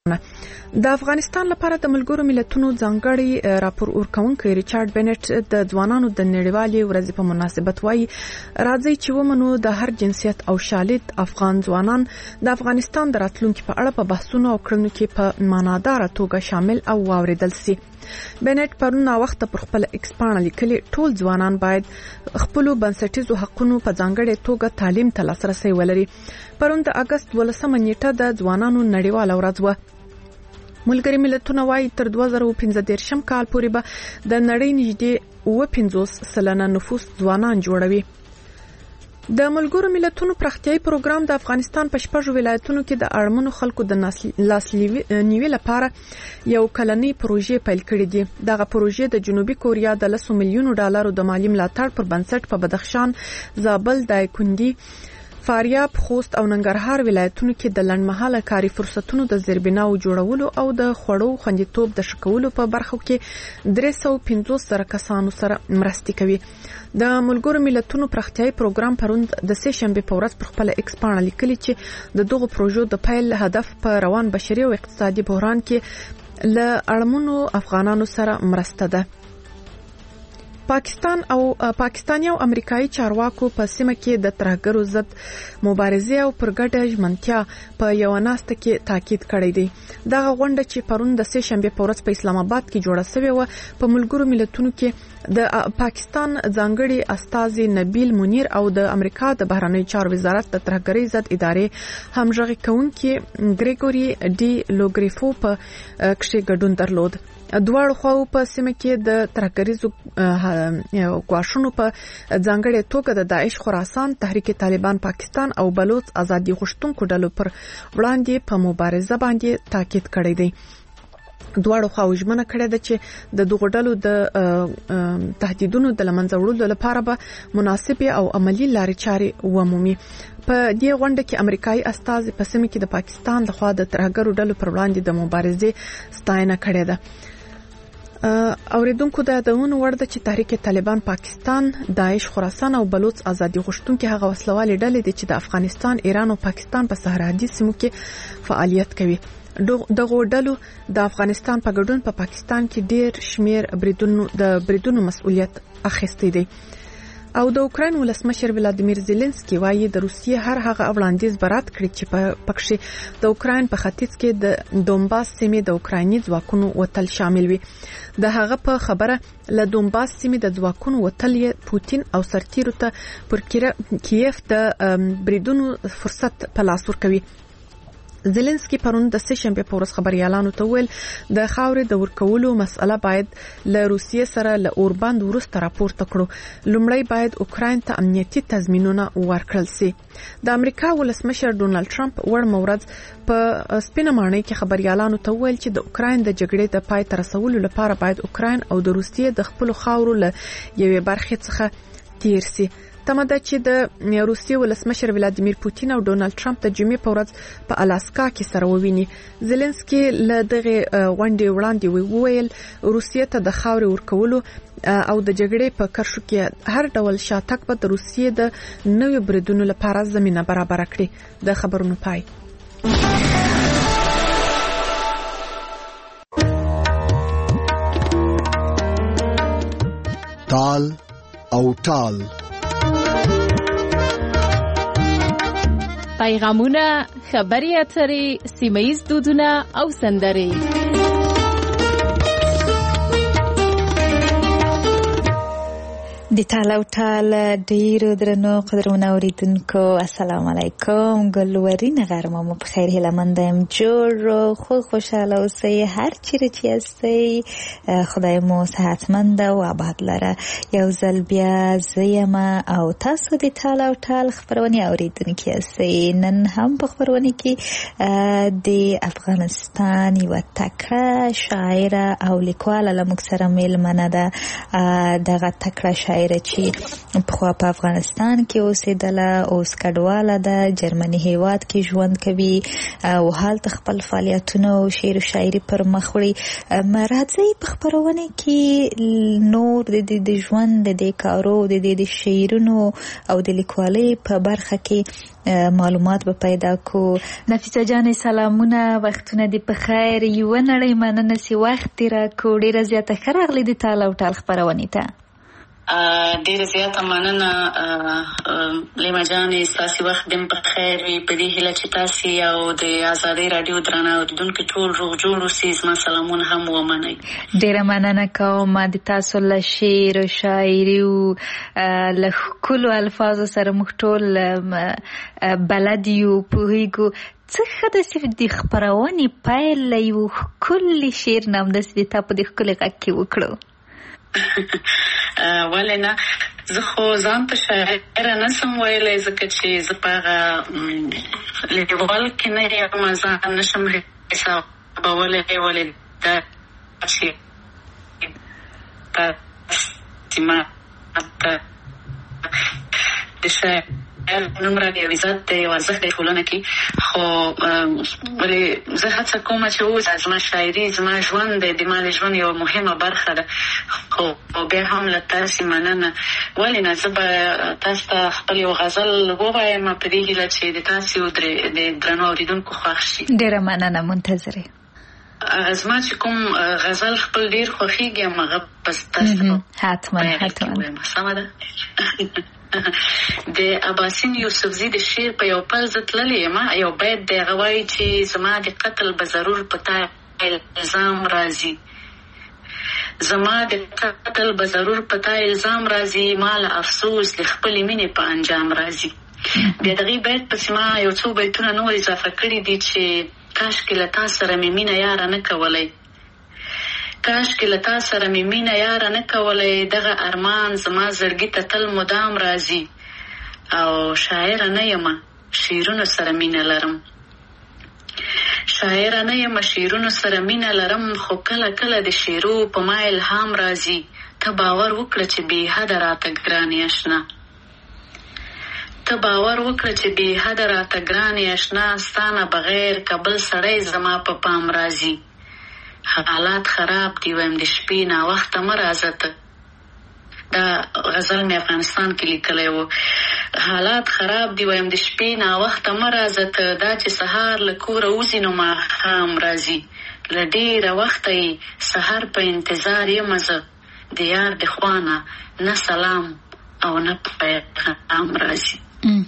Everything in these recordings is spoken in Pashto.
د افغانستان لپاره د ملګرو ملتونو ځانګړي راپور ورکونکي ریچارډ بنټ د ځوانانو د نړیوالې ورځې په مناسبت وایي راځي چې ومنو د هر جنسیت او شالید افغان ځوانان د افغانستان د راتلونکي په اړه په بحثونو او کړنو کې په معناداره توګه شامل او واوریدل سي. بنټ پرون وخت پر خپل ایکس پاڼه لیکلي ټول ځوانان باید خپل بنسټیزو حقوقو په ځانګړي توګه تعلیم ته لاسرسي ولري. پرون د اگست 12 نیټه د ځوانانو نړیواله ورځ و. ملګري ملتونه وايي تر 2015 کال پورې به د نړۍ نږدې 50% نفوس ځوانان جوړوي. د ملګرو ملتونو پراختیايي پروګرام د افغانستان په 6 ولایتونو کې د اړمنو خلکو د لاسنیوي لپاره یو کلنی پروژې پیل کړې دي. دغه پروژې د جنوبي کوریا د $10 میلیون د مالی ملاتړ پر بنسټ په بدخشان، زابل، دایکنډي، فاریاب، خوست او ننګرهار ولایتونو کې د لنډمهاله کاري فرصتونو د زیربناو جوړولو او د خوړو خوندیتوب د شکولو په برخو کې 350 کسانو سره مرستې کوي. د ملګرو ملتونو پراختیايي پروګرام پرون د سه شنبه په ورځ پر خپل ایکس پاڼه لیکلي چې د دغه پروژو د پیل هدف په روان بشري او اقتصادي بحران کې ل اړمنو افغانانو سره مرسته ده. پاکستاني او امریکایي چارواکو په سیمه کې د ترهګرو ضد مبارزې او پرګډه ژمنتیا په یو ناسته کې تاکید کړی دی. دغه غونډه چې پرون د سه شنبه په ورځ په اسلام آباد کې جوړه شوې و په ملګرو ملتونو کې د پاکستان ځانګړي استازي نبیل منیر او د امریکا د بهرنی چارو وزارت د ترهګرۍ ضد ادارې همغږي کوونکي ګریګوري ډي لوګریفو په کې ګډون درلود. دواړو خواو په سیمه کې د ترهګریزو ګواښونو په ځانګړي توګه د داعش خراسان، تحریک طالبان پاکستان او بلوچ ازادي غوښتونکو ډلو پر وړاندې په مبارزه باندې تاکید کړی دی. دواړو خواو ژمنه کړې ده چې د دغو ډلو د تهدیدونو د لمنځه وړلو لپاره به مناسبه او عملی لارې چارې ومومي. په دې غونډه کې امریکایي استازي په سیمه کې د پاکستان لخوا د ترهګرو ډلو پر وړاندې د مبارزې ستاینه کړې ده. اوریدونکو د یادونو وړ ده چې تحریک طالبان پاکستان، داعش خراسان او بلوچ ازادي غوښتونکي هغه وسلوالې ډلې دي چې د افغانستان، ایران او پاکستان په صحرایي سیمو کې فعالیت کوي. دغه ډلو د افغانستان په ګډون په پاکستان کې ډیر شمیر بریدونو مسؤلیت اخیستی دی. او د اوکراین ولسمشر ولادیمیر زيلنسکي وايي د روسیې هر هغه وړاندیز برات کړی چې په پکښې د اوکراین په ختیځ کې د دومباس سیمې د اوکرایني ځواکونو وتل شامل وي. د هغه په خبره له دومباس سیمې د ځواکونو وتل پوتین او سرتیرو ته پر کیف د بریدونو فرصت په لاس ورکوي. زيلنسکي پرون د سه شنبه په ورځ خبريالانو ته ویل د خاورې د ورکولو مسأله باید له روسیې سره له اوربند ورسته راپورته کړو. لومړی باید اوکراین ته امنیتي تضمینونه ورکړل شي. د امریکا ولسمشر ډونالد ټرمپ ور مورز په سپینه مانۍ کې خبريالانو ته ویل چې د اوکراین د جګړې د پای ته رسولو لپاره باید اوکراین او د روسیې د خپل خاورو له یوې برخې څخه تیر شي. تمه ده چې د روسیې ولسمشر ولادیمیر پوتین او ډونالد ټرمپ د جمعې په ورځ په الاسکا کې سره وویني. زيلنسکي له دغه غونډې وړاندې وویل روسیې ته د خاورې ورکولو او د جګړې په کرښو کې هر ډول شاتګ به د روسیې د نوې بریدونو لپاره زمينه برابر کړي. د خبرونو پای. تال او ټال پیغامونه، خبري اترې، سیمه‌ییز دودونه او سندرې. د تال او ټال ډیرو درنو قدرمنو اوریدونکو السلام علیکم. ګلورین غرمه مو بخیر، هیله مند یم جوړ خو خوشاله اوسئ هر چیرې چې یاستئ. خدای مو صحتمند او آباد لره. یو ځل بیا زه یم او تاسو د تال او ټال خبرونه اوریدونکي یاستئ. نن هم په خبرونه کې د افغانستان یو تکړه شاعره او لیکواله له موږ سره میلمنه ده. دغه تکړه شاعره شاعره چې پخوا په افغانستان کې اوسېدله، اوس کډواله ده، جرمني هیواد کې ژوند کوي او هلته خپل فعالیتونه او شعر و شاعري پر مخ وړي. راځئ په خپرونه کې نور د ژوند د کارو د شعرونو او د لیکوالۍ په برخه کې معلومات به پیدا کو. نفیسه جان سلامونه، وختونه دې په خیر، یوه نړۍ مننه چې وخت دې راکړو. ډېره زیاته ښه راغلې د تال او ټال خپرونې ته. ډېره زیاته مننه لیما جانې، ستاسې وخت دې په خیر وي. په دې هیله چې تاسې او د ازادۍ راډیو درانه اورېدونکي ټول روغ جوړ اوسئ. زما سلامونه هم ومنئ. ډېره مننه کوم د تاسو له شعر و شاعري او له ښکلو الفاظو سره موږ ټول بلد یو، پوهېږو. څه ښه ده چې د خپرونې پیل له یو ښکلي شعر نه همداسې د تا په دې ښکلي غږ کې وکړو. ولې نه، زه خو ځان ته شاعره نشم ویلی، ځکه چې زه په هغه لیکوال کې نه یم، ځان نشم حسابولی. ولې دا چې ما ته د شاعر نوم راکړی یو عزت دی، یو ارزښت دی ټولنه کې. خو ولې زه هڅه کوم چې اوس زما شاعري زما ژوند دی، د ما د ژوند یوه مهمه برخه ده. خو بیا هم له تاسې مننه. ولې نه، زه به تاسو ته خپل یو غزل ووایم په دې هیله چې د تاسې او د درنو اورېدونکو خوښ شي. ډېره مننه، منتظرې. زما چې کوم غزل خپل ډېر خوښېږي هغه بس تاسو حتما سمه ده. د اباسین یوسفزي د شعر په یو پل زه تللی یم. یو بیت دی، هغه وایي چې زما د قتل به ضرور په تا الزام راځي، زما د قتل به ضرور په تا الزام راځي، ما له افسوس د خپلې مینې په انجام راځي. بیا دغې بیت پسې ما یو څو بیتونه نور اضافه کړي دي چې کاشکې له تا سره مې مینه یاره نه کولی، کاشکې له تا سره مې مینه یاره نه کولی، دغه ارمان زما زړګي ته تل مدام راځي، او شاعره نه یم شعرونو سره مینه لرم، شاعره نه یم شعرونو سره مینه لرم، خو کله کله د شعرو په ما الهام راځي، ته باور وکړه چې بې حده راته ګرانې اشنا، ته باور وکړه چې بې حده راته ګرانې اشنا، ستا نه بغیر که بل سړی زما په پام راځي، حالات خراب دی وایم د شپې ناوخته مه راځه ته. دا غزل مې افغانستان کې لیکلی و. حالات خراب دی وایم د شپې ناوخته مه راځه ته، دا چې سهار له کوره وځي نو ماښام راځي، له ډېره وخته یې سهار په انتظار یم زه، د یار د خوا نه نه سلام او نه پیغام راځي.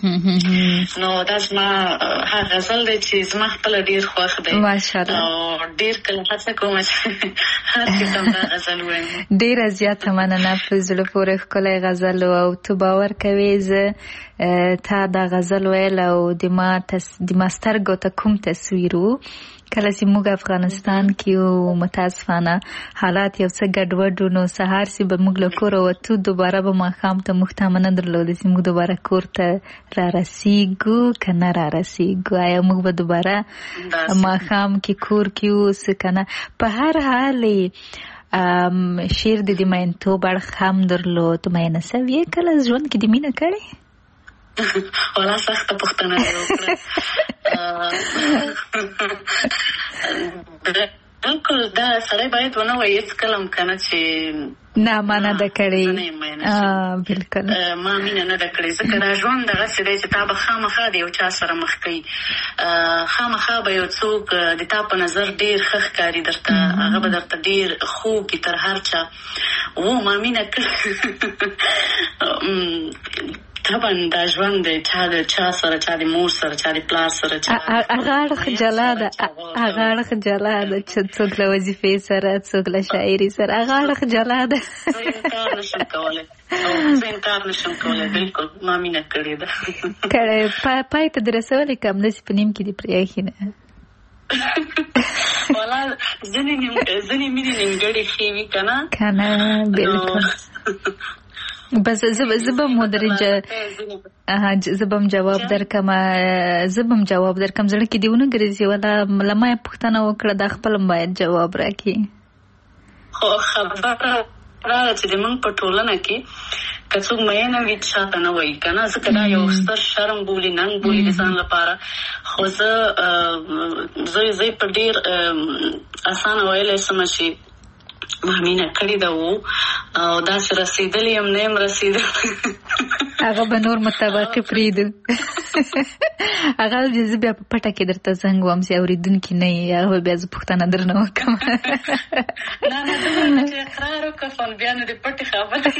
نو دا زما هغه غزل دی چې زما خپله ډېر خوښ دی او ډېر کله هڅه کوم چې هر قسم دا غزل وایم. ډېره زیاته مننه، په زړه پورې ښکلی غزل او ته باور کوې زه تا دا غزل ویل او د ما سترګو ته کوم تصویر و کله چې موږ افغانستان کې و. متاسفانه حالات یو څه ګډوډ و، نو سهار چې به موږ له کوره وتو دوباره به ماښام ته موږ تمه نه درلوده چې موږ دوباره کور ته رارسیږو که نه رارسیږو، آیا موږ به دوباره ماښام کې کور کې اوسو که نه. په هر حال شعر د مینتوب اړخ هم درلود. مینه سوې کله ژوند کې د مینه کړې؟ والا سخته پوښتنه یې وکړه. بالکل دا سړی باید ونه وایي هېڅکله هم که نه چې نه ما نه ده کړې. بالکل ما مینه نه ده کړې، ځکه دا ژوند دغسې دی چې تا به خامخا د یو چا سره مخ کوي، خامخا به یو څوک د تا په نظر ډېر ښه ښکاري درته، هغه به درته ډېر خوږ تر هر چا. ما مینه کړې طبعا دا ژوند دی، چا د چا سره، چا د مور سره، چا د پلار سره، هغه اړخ جلا ده، هغه اړخ جلا ده چې څوک له وظیفې سره، څوک له شاعري سره، هغه اړخ جلا ده. زه انکار نشم کولی، بالکل ما مینه کړې ده. کړی پای ته دې رسولی که همداسې په نیم کې دې پرېښي نه؟ والا ځینې مینې نیمګړې ښې وي که نه؟ که نه بالکل. بس زه به مدرجه زه به هم جواب درکم، زړه کې دې ونه ګرځي ولا له ما یې پوښتنه وکړه دا خپل باید جواب راکړي. خو خبره راغله چې زموږ په ټولنه کې که څوک مینه وي شاته نه وایي که نه ځکه دا یو ستر شرم بولي ننګ بولي د ځان لپاره خو زه په ډېر اسانه ویلی شم چې ما مینه کړې ده او داسې رسېدلې یم نه یم رسېدلی هغه به نور مطابقې پرېږدو هغه زه بیا په پټه کې درته زنګ وم چې اورېدونکي نه یې هغه به بیا زه پوښتنه درنه وکړم نه چې اقرار وکړه فل بیا نو د پټې خبرې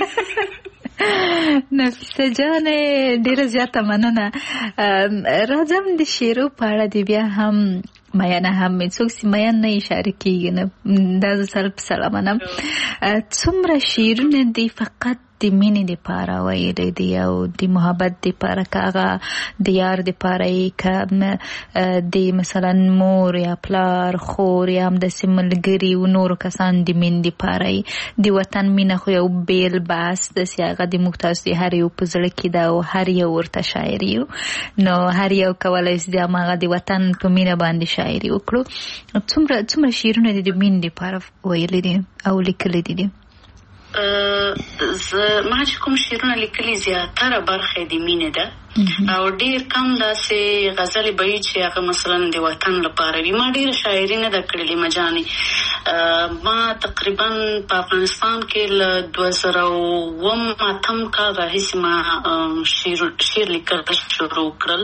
نفیسه جانې ډېره زیاته مننه راځم د شعرو په اړه دې بیا هم میانه هم څوک چې میان نه اشاره کېږي نه دا زه سره په سره منم څومره شعرونه دي فقط د مینې دپاره ویلی دي او د محبت دپاره که هغه د یار دپاره یې که د مثلا مور یا پلار خور یا همداسې ملګري و نورو کسان د مینې دپاره یې د وطن مینه خو یو بیل بحث داسې هغه د موږ تاسو د هر یو په زړه کې ده او هر یو ورته شاعر یو نو هر یو کولی شي د هماغه د وطن په مینه باندې شاعري وکړو څومره شعرونه د مینې دپاره ویلي دي او لیکلي دي ما چې کوم شعرونه لیکلي زیاتره برخه د مینې ده او ډېر کم داسې غزلې به وي چې هغه مثلا د وطن لپاره وي ما ډېره شاعري نه ده کړلې مجانې ما تقریبا په افغانستان کې له 2008 کال راهیسې ما شعر لیکل شروع کړل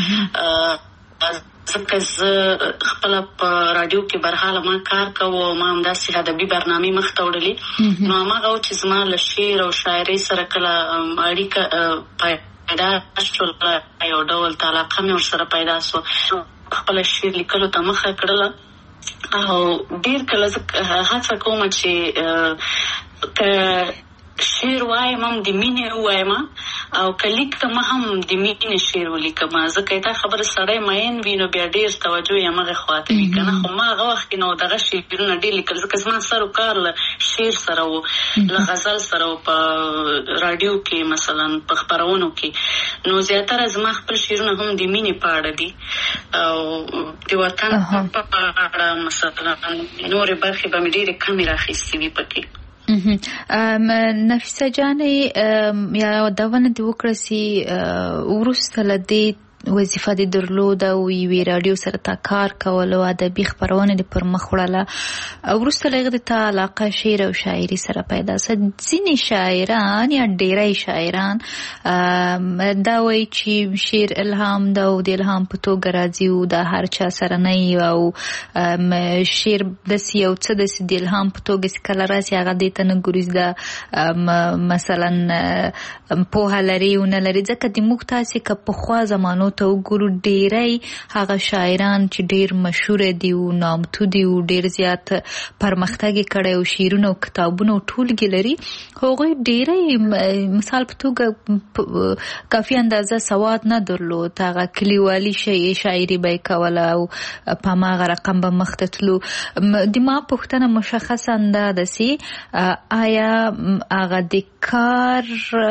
ځکه زه خپله په راډیو کې برحاله ما کار کوو ما همداسې ادبي برنامې مخته وړلې نو هماغه و چې زما له شعر او شاعرۍ سره کله اړیکه پیدا شوله یو ډول علاقه مې ورسره پیدا شوه خپله شعر لیکلو ته مخه کړله او ډېر کله زه هڅه کوم چې که شعر وایم هم د مینې ووایم او که لیکم هم د مینې شعر ولیکم ځکه دا خبره سړی مین وي نو بیا ډېر توجه یې همغې خواته وي که نه خو ما هغه وخت کې نو دغه شعرونه ډېر لیکل ځکه زما سر و کار له شعر سره و له غزل سره و په راډیو کې مثلا په خپرونو کې نو زیاتره زما خپل شعرونه هم د مینې په اړه دي او د وطن په اړه مثلا نورې برخې به مې ډېرې کمې راخیستې وي پکې نفیسه جانې یادونه دې وکړه چې وروسته له دې وظیفه دې درلوده او یوې راډیو سره تا کار کول او ادبي خپرونه دې پر مخ وړله وروسته له هغې د تا علاقه شعر او شاعري سره پیدا شوه ځینې شاعران یا ډېری شاعران دا وایي چې شعر الهام ده او د الهام په توګه راځي او دا هر چا سره نه وي او شعر داسې یو څه داسې د الهام په توګه چې کله راسي هغه دې ته نه ګوري دا مثلا پوهه لري او نه لري ځکه د موږ تاسې که پخوا زمانو ته وګورو ډېری هغه شاعران چې ډېر مشهوره دي او نامتو دي او ډېر زیات پرمختګ یې کړی او شعرونه او کتابونه او ټولګې لري هغوی ډېری مثال په توګه کافي اندازه سواد نه درلود هغه کلیوالي شاعري به یې کوله او په هماغه رقم به مخته تلو د ما پوښتنه مشخصا دا ده چې آیا هغه د کار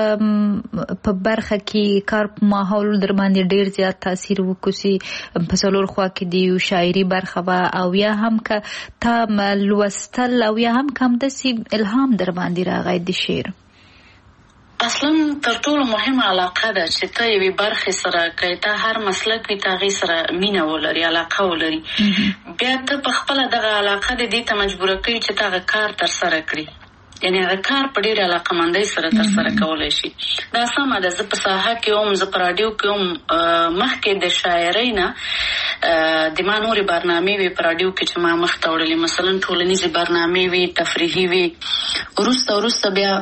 په برخه کې کار په ماحول در باندې ډېر زیات تاثیر وکړي په څلور خوا کې د شاعري برخه وه او یا هم که تا لوستل او یا هم که همداسې الهام در باندې راغی د شعر اصلا تر ټولو مهمه علاقه ده چې ته یوې برخې سره که تا هر مسلک وي ته هغې سره مینه ولري علاقه ولري بیا ته په خپله دغه علاقه د دې ته مجبوره کوي چې ته هغه کار ترسره کړي یعنی هغه کار په ډېرې علاقهمندۍ سره ترسره کولی شي دا سمه ده زه په ساحه کې وم زه په راډیو کې وم مخکې د شاعرۍ نه د ما نورې برنامې وې په راډیو کې چې ما مخته وړلې مثلا ټولنیزې برنامې وې تفریحي وې وروسته بیا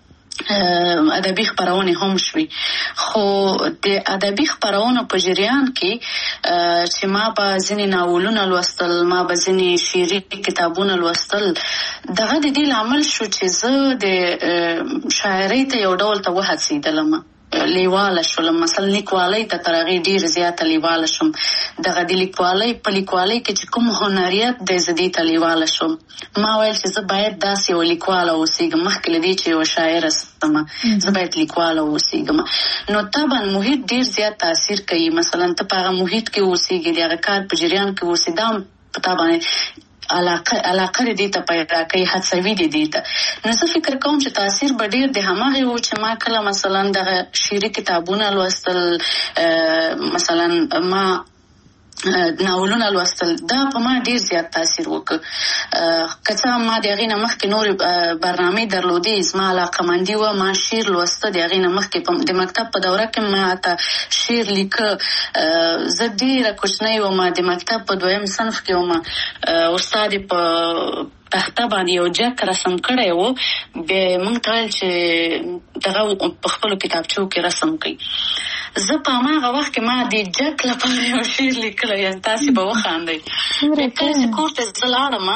ادبي خپرونې هم شوي خو د ادبي خپرونو په جریان کې چې ما به ځینې ناولونه لوستل ما به ځینې شعري کتابونه لوستل دغه د دې لامل شو چې زه د شاعرۍ ته یو ډول ته وهڅېدلم لیواله شولم مثلا لیکوالۍ ته تر هغې ډېر زیاته لیواله شوم دغه د لیکوالۍ په لیکوالۍ کې چې کوم هنریت دی زه دې ته لیواله شوم ما ویل چې زه باید داسې یوه لیکواله اوسېږم مخکې له دې چې یوه شاعره سمه زه باید لیکواله اوسېږم نو طبعا محیط ډېر زیات تاثیر کوي مثلا ته په هغه محیط کې اوسېږې د هغه کار په جریان کې اوسې دا هم په تا باندې علاقه دې ته پیدا کوي هڅوي دې ته. نو زه فکر کوم چې تاثیر به ډېر د هماغه و چې ما کله مثلا دغه شعري کتابونه لوستل، مثلا ما ناولونه لوستل، دا په ما ډیر زیات تاثیر وکړ. که څه ما د هغې نه مخکې نورې برنامې درلودې، زما علاقه‌مندي وه، ما شعر لوسته د هغې نه مخکې د مکتب په دوره کې ما ته شعر لیکه. زه ډېره کوچنۍ وم، د مکتب په 2م صنف کې وم، استاد یې په تخته باندې یو جک رسم کړی و، بیا موږ ته ویل چې دغه په خپلو کتابچو کې رسم کوي. زه په هماغه وخت کې ما د جک لپاره یو شعر لیکلی، یعنې تاسې به وخاندئ. کله چې کور ته زه لاړم،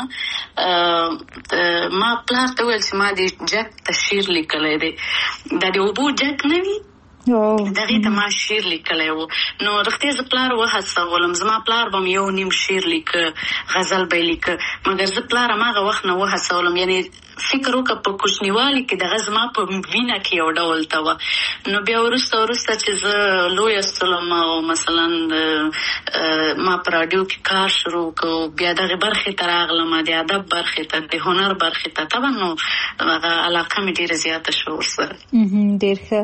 ما پلار ته وویل چې ما د جک ته شعر لیکلی دی. دا د اوبو جک نه وي، دغې ته ما شعر لیکلی و. نو رښتیا زه پلار وهڅولم، زما پلار به م یو نیم شعر لیکه، غزل به یې لیکه، مګر زه پلار هماغه وخت نه وهڅولم. یعنې فکر وکړه په کوچنیوالي کې دغه زما په وینه کې یو ډول ته وه. نو بیا وروسته چې زه لویه شولم او مثلا ما په راډیو کې کار شروع کړو، بیا دغې برخې ته راغلم، د ادب برخې ته، د هنر برخې ته. طبعا نو هغه علاقه مې ډېره زیاته شوه ورسره. ډېر ښه.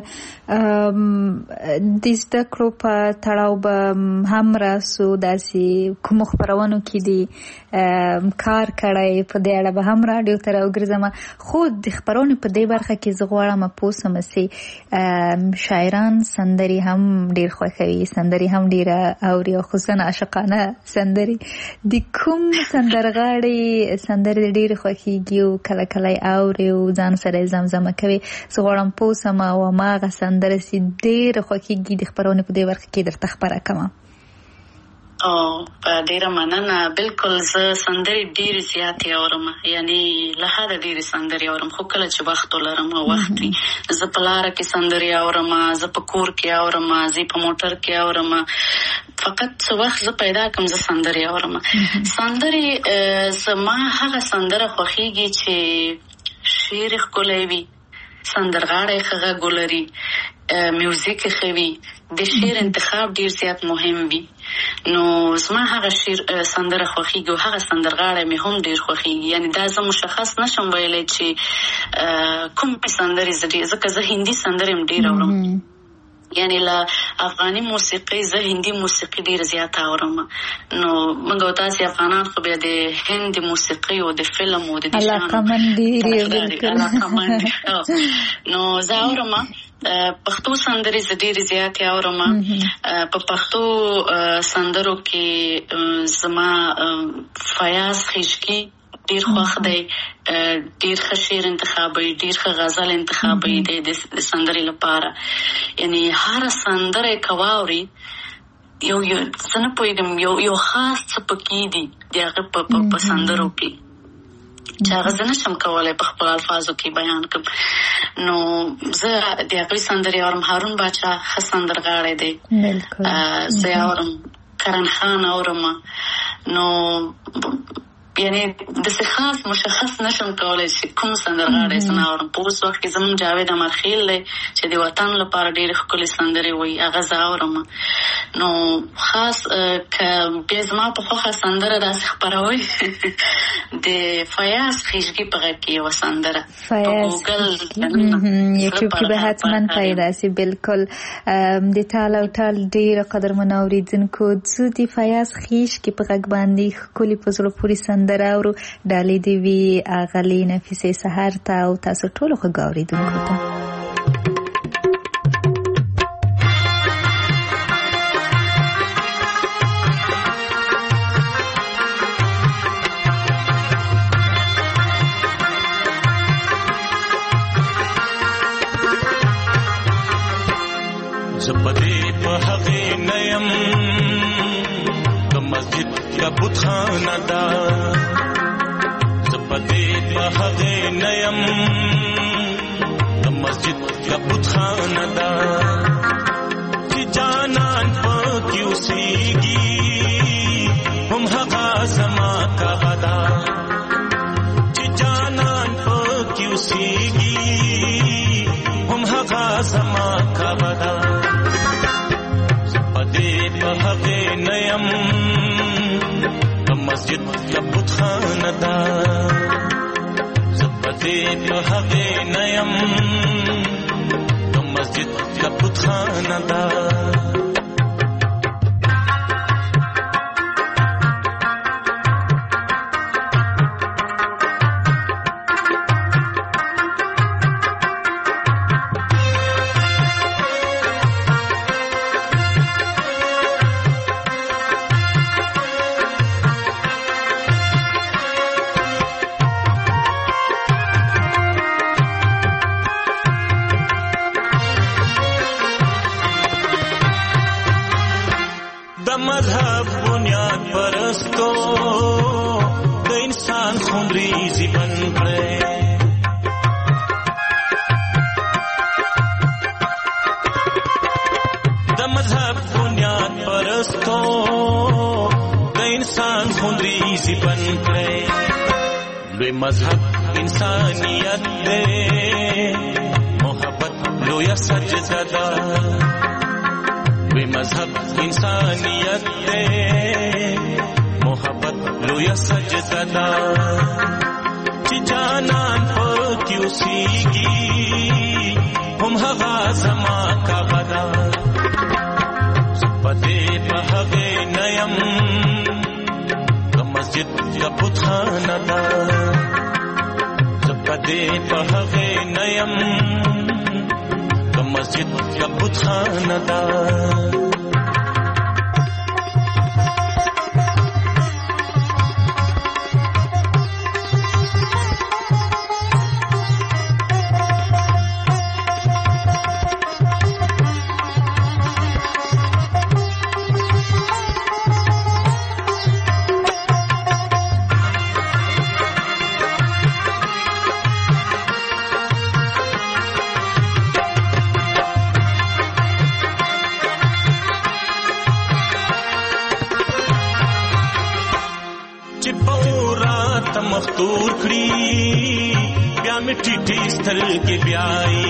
د زده کړو په تړاو به هم راسو، داسې کومو خپرونو کې دي کار کړی، په دې اړه به هم راډیو ته راوګرځم. خو د خپرونې په دې برخه کې زه غواړم پوه شم چې شاعران سندرې هم ډېر خوښوي، سندرې هم ډېره اوري، او خصوصا عاشقانه سندرې. د کوم سندرغاړي سندرې ډېرې خوښېږي او کله کله یې اوري او ځان سره یې زمزمه کوي؟ زه غواړم پوه شم او هماغه سندره چې ډېره خوښېږي د خپرونې په دې برخه کې درته خپره کړم. ډیره مننه. بالکل زه سندرې ډېرې زیاتې اورم، یعنی له حده ډېرې سندرې اورم، خو کله چې وخت ولرم او وخت وي. زه په لاره کې سندرې اورم، زه په کور کې اورم، زه په موټر کې اورم. فقط څه وخت زه پیدا کړم زه سندرې اورم. سندرې زما هغه سندره خوښېږي چې شعر یې ښکلی وي، سندرغاړی ښه غږ ولري، میوزیک یې ښه وي، د شعر انتخاب ډیر زیات مهم وي. نو زما هغه سندره خوښېږي او هغه سندرغاړی مې هم ډیر خوښېږي. یعنی دا زه مشخص نشم ویلی چې کوم سندرې ځکه زه هندي سندرې هم ډیر اورم. یعنی له افغاني موسیقۍ زه هندي موسیقي ډیر زیات اورم. نو موږ او تاسې افغانان خو بیا د هند موسیقي او د فلم او د علاقمند نو زه اورم پښتو سندرې زه ډېرې زیاتې اورم. په پښتو سندرو کې زما فیاض خیشکی ډیر خوښ دی، ډیر ښه شعر انتخابوي، ډیر ښه غزل انتخابوي د سندرې لپاره. یعنی هر سندره که واوري یو زه نه پوهېږم یو خاص څه پکې دي د هغه په سندرو کې چې هغه زه نشم کولی په خپلو الفاظو کې بیان کړم. نو زه د هغوی سندرې اورم. هارون باچا ښه سندرغاړی دی، زه یې اورم. کرن خان اورم. نو یعنی داسې خاص مشخص نشم کولی چې کوم سندرغاړی زه نه اورم. په اوس وخت کې زموږ جاوید امرخیل دی چې د وطن لپاره ډېرې ښکلې سندرې وایي، هغه زه اورم. نو خاص که بیا زما په خوښه سندره داسې خپروئ د فیاض خیشګي په غږ کې یوه سندره په ګوګل یوټیوب کې به حتما پیدا سي. بالکل د ټال او ټال ډېره قدرمنو اورېدونکو زه د فیاض خیشګي په غږ باندې ښکلې په زړه پورې سندره اورو. ډالۍ دې وي اغلې نفیسې سحر ته او تاسو ټولو غږ اورېدونکو ته. زپدې په هغې نیم د مسجد کا بتخانه ده، زپدې په هغې نیم د مسجد کا بتخانه ده چې جانان پکې اوسېږي هم هغه زما کعبه ده، چې جانان پکې اوسېږي هم هغه زما کعبه ده. په هغې نیم د مسجد یا بتخانه دې په هغه نیم د مسجد د بتخانه دا مذهب بنیاد پرستو د انسان خونریزي بن کړي د مذهب بنیاد پرستو د انسان خونریزي بن کړي لوی مذهب انسانیت دی محبت لوی سجده ده مذهب انسانیت دے محبت لوی سجدہ دا چی جانان پاکی اسیگی ہم حغا زما کا بدا زبدے پہگے نیم دا مسجد دا بتخانہ دا زبدے پہگے نیم مسجد کا بتخانہ دا مختور کړي بیا مې ټیټې سترګې بیاي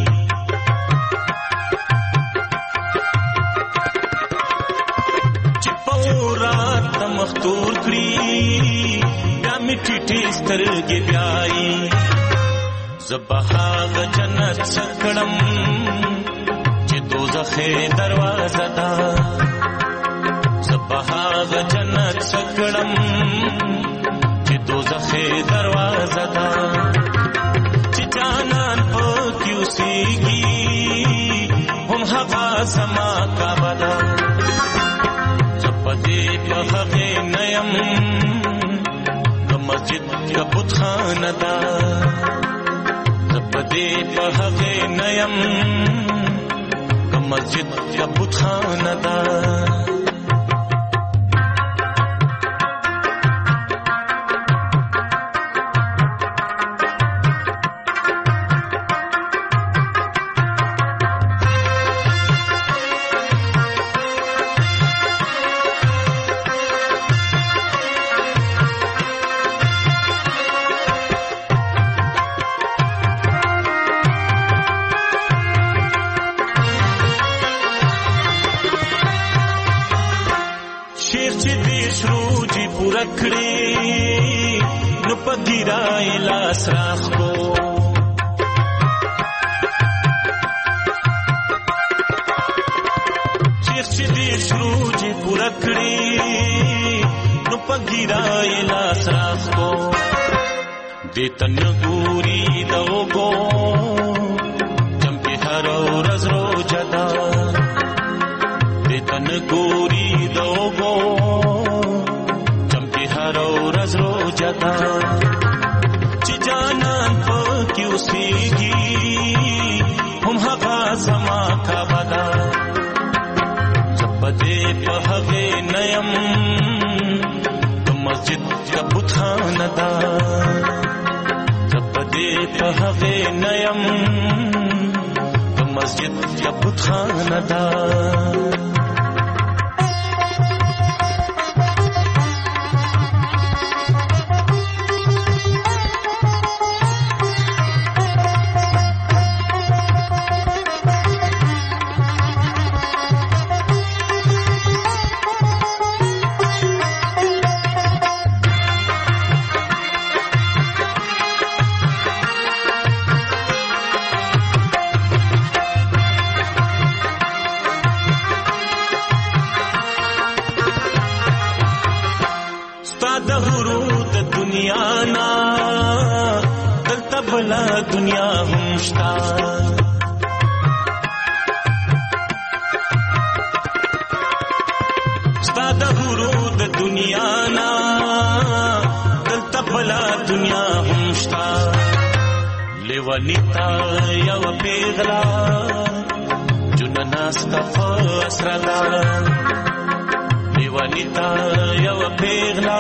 چې پورات مختور کړي بیا مې ټیټې سترګې بیاي زبحاغ جنت سکړم چې دوزخ دروازه ده زبحاغ جنت سکړم دوزخ دروازه دا چې جانان پکې اوسېږي هم هغه زما کعبه ده زه په دې په هغې نه یم د مسجد د بتخانه ده زه په دې په هغې نه یم د مسجد د بتخانه ده رکھڑی نو پگیرائے لاس راخ کو شیخ چیدی شروع جی پورکڑی نو پگیرائے لاس راخ کو دیتن گوری دو گو چمپی ہر رز رو جدا دیتن گوری دو گو جدا چې جانان پکې اوسېږي هم هغه زما کعبه ده زه په دې په هغې نه یم د مسجد د بتخانه ده زه په دې په هغې نه یم د مسجد د بتخانه ده دنیا نا دلته بلا دنیا هم شتا ستا د حورو د دنیا نا دلته بلا دنیا هم شتا لیونیتا یو پیغلا جنناستا فاسردا لیونیتا یو پیغلا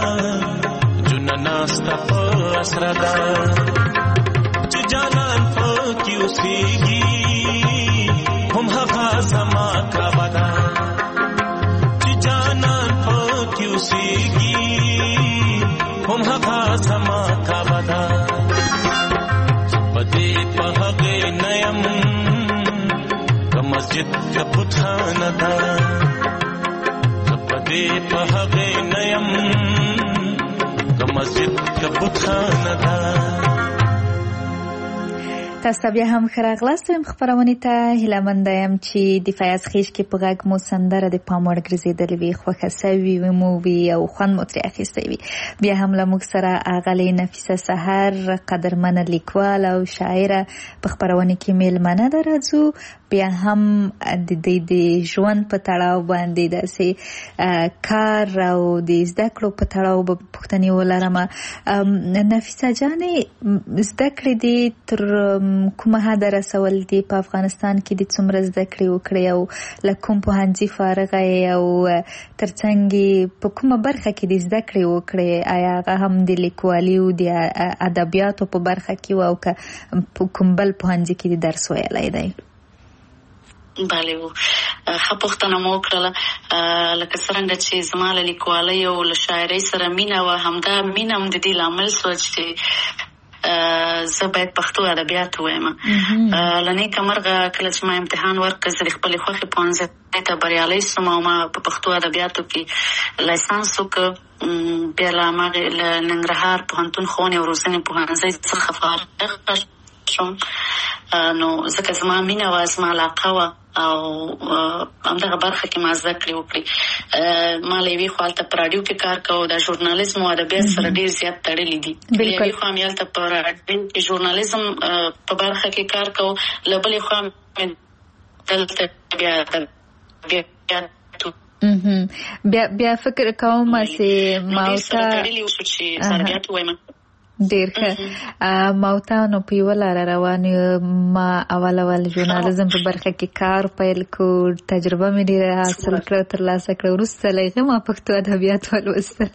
جنناستا فاسردا چې جانان پکې اوسېږي هم هغه زما کعبه چې جانان پکې اوسېږي هم هغه زما کعبه پدې په هغه نیم که مسجد که بتخانه ده پدې په هغه نیم که مسجد که بتخانه ده. تاسو بیا هم خراغلاست ویم خبرونه ته هیله مند یم چې د فیاض خیش کې په غږ مو سندره د پاموړ ګرځېدلې وي خوښه سوي مو وي او خوند مو ترې اخیستی وي. بیا هم له موږ سره اغلې نفیسه سحر قدرمنه لیکوال او شاعره په خبرونه کې میلمنه ده راځو. بیا هم د ژوند په تړاو باندې داسې کار او د زده کړو په تړاو به پوښتنې ولرم. نفیسه جانې زده کړې دې تر کومه حده رسول دي په افغانستان کې د څومره زده کړې وکړې او له کوم پوهنځي فارغه یې او ترڅنګ په کومه برخه کې د زده کړې وکړې؟ آیا هغه هم د لیکوالي او د ادبیاتو په برخه کې او که کوم بل پوهنځي کې د درس ویلی دی؟ بله ښه پوښتنه مو وکړله. لکه څرنګه چې زما له لیکوالۍ او له شاعرۍ سره مینه وه، همدا مینه هم د دې لامل شوه چې زه باید پښتو ادبیات ووایم. له نیکه مرغه کله چې ما امتحان ورکړ زه د خپلې خوښې پوهنځۍ ته بریالی شوم او ما په پښتو ادبیاتو کې لایسانس وکړ. بیا له هماغې له ننګرهار پوهنتون ښوونې او روزنې پوهنځۍ څخه فارغه شوم. نو ځکه زما مینه وه، زما علاقه وه او همدغه برخه کې ما زده کړې وکړې. ما له یوې خوا هلته په راډیو کې کار کوو، د ژورنالیزم او ادبیات سره ډېر زیات تړلي دي. له یوې خوا مې هلته په راډیو کې ژورنالیزم په برخه کې کار کوو، له بلې خوا مې دلته بیا فکر کوم چې ماوته تړلي اوسو چې ادبیات ووایم. ډیر ښه. ماوته نو په یوه لاره روان ما اول ژورنالیزم په برخه کې کار پیل کو، تجربه مې ډېره حاصل کړه، ترلاسه کړه. وروسته له هغې ما پښتو ادبیات ولوستل.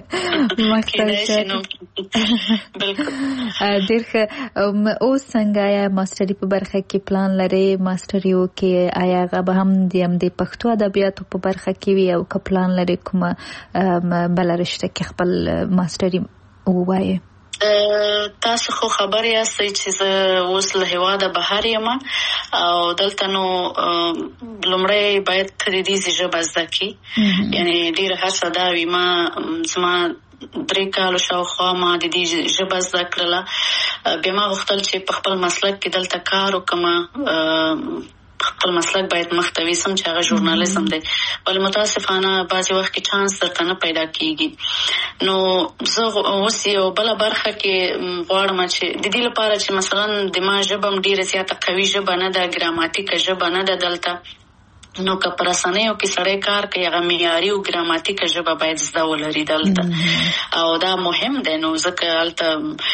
ډېر ښه. اوس څنګه آیا ماسټري په برخه کې پلان لرې؟ ماسټري وکړې، آیا هغه به هم د پښتو ادبیاتو په برخه کې وي او که پلان لرې کومه بله رشته کې خپل ماسټري ووایې؟ تاسو خو خبر یاستئ چې زه اوس له هېواده بهر یم او دلته نو لومړی باید تدریسي ژبه زده کړي. یعنې ډېره هڅه دا وي. زما 3 کالو شاوخوا ما د دې ژبه زده کړله. بیا ما غوښتل چې په خپل مسلک کې دلته کار وکړم. خپل مسلک باید مختوي سم چې هغه ژورنالیزم دی، ولې متاسفانه بعضې وخت کې چانس درته نه پیدا کېږي. نو زه اوس یو بله برخه کې غواړم چې د دې لپاره چې مثلا د ما ژبه هم ډېره زیاته قوي ژبه نه ده، ګراماتیکه ژبه نه ده دلته، نو که په رسنیو کې سړی کار کوي هغه معیاري او ګراماتیکه ژبه باید زده ولري دلته، او دا مهم دی. نو ځکه هلته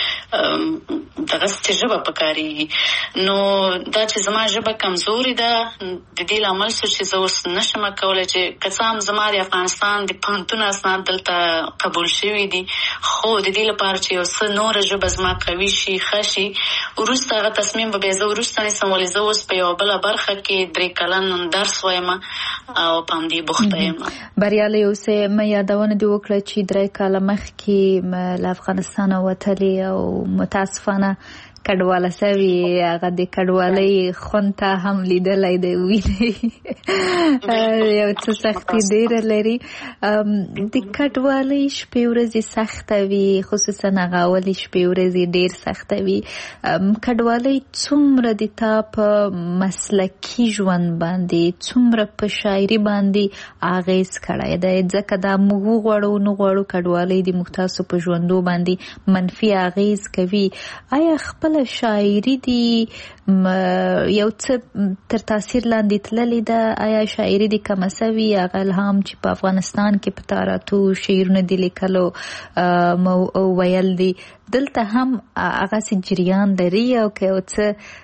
دغسې ژبه پکارېږي. نو دا چې زما ژبه کمزورې ده د دې لامل شو چې زه اوس نشم کولی چې که څه هم زما د افغانستان د پوهنتون اسناد دلته قبول شوي دي، خو د دې لپاره چې یو څه نوره ژبه زما قوي شي ښه شي، وروسته هغه تصمیم به بیا زه وروسته نیسم. ولې زه اوس په یوه بله برخه کې 3 کلن درس وایم او په همدې بوخته یم. بریالی اوسې. مې یادونه دې وکړه چې 3 کاله مخکې له افغانستانه وتلې او متاسفانه کډواله سوي هغه د کډوالۍ خونته هم لیدلای دی ویني یو څه سختي ډیره لري د کډوالۍ شپې ورځې سخته وي خصوصا هغه اولې شپې ورځې ډیر سخته وي کډوالۍ څومره د تا په مسلکي ژوند باندې څومره په شاعري باندې اغیز کړی دی ځکه دا موږ غواړو نه غواړو کډوالۍ د موږ تاسو په ژوندو باندې منفي اغیز کوي آیا خپل شاعري دی یو څه تر تاثیر لاندې تللی ده آیا شاعري دی کم سوي هغه الهام چې په افغانستان کې په تاراتو شعرونه دي لیکلو او ویل دي دلته هم هغه سي جریان لري او که یو څه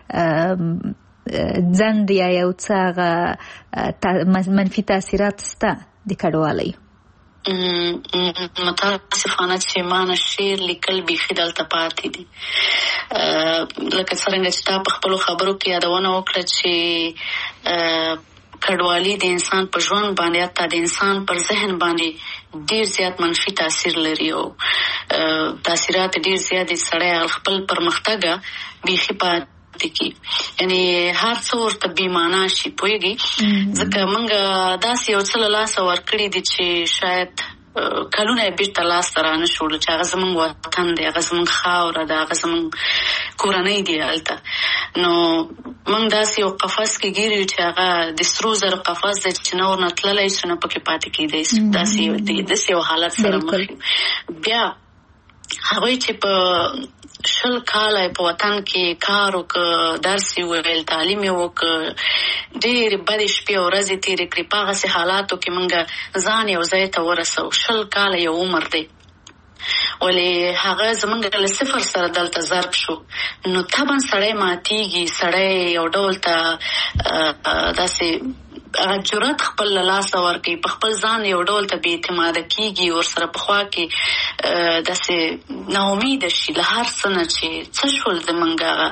ځند یا یو څه هغه منفي تاثیرات سته د کډوالۍ متاسفانه چې ما نه شعر لیکل بیخي دلته پاتې دي لکه څرنګه چې تا په خپلو خبرو کې یادونه وکړه چې کډوالي د انسان په ژوند باندې حتی د انسان پر ذهن باندې ډیر زیات منفي تاثیر لري او تاثیرات ډیر زیات دي سړی خپل پرمختګ بیخي پاتې کی یعنی هر څه ورته بې معنا شي پوهېږي ځکه موږ داسې یو څه له لاسه ورکړي دي چې شاید کلونه یې بیرته لاسته رانه شوړل چې هغه زموږ وطن دی هغه زموږ خاوره ده هغه زموږ کورنۍ دی هلته نو موږ داسې یو قفس کې ګیرو چې هغه د سرو زرو قفس دی چې نه ورنه تللی شو نه پکې پاتې کېدی داسې یو حالت سره مخ یو بیا هغوی چې په 20 کاله په وطن کې کار وکړ درس یې وویل تعلیم یې وکړ ډېرې بدې شپې او ورځې تېرې کړې په هغسې حالاتو کې موږ ځان یو ځای ته ورسو 20 کاله یو عمر دی ولې هغه زموږ له صفر سره دلته ضرب شو نو طبعا سړی ماتېږي سړی یو ډول ته داسې هغه جرأت خپل له لاسه ورکوي په خپل ځان یو ډول ته بې اعتماده کېږي ورسره پخوا کې داسې ناامیده شي له هر څه نه چې څه شول زموږ هغه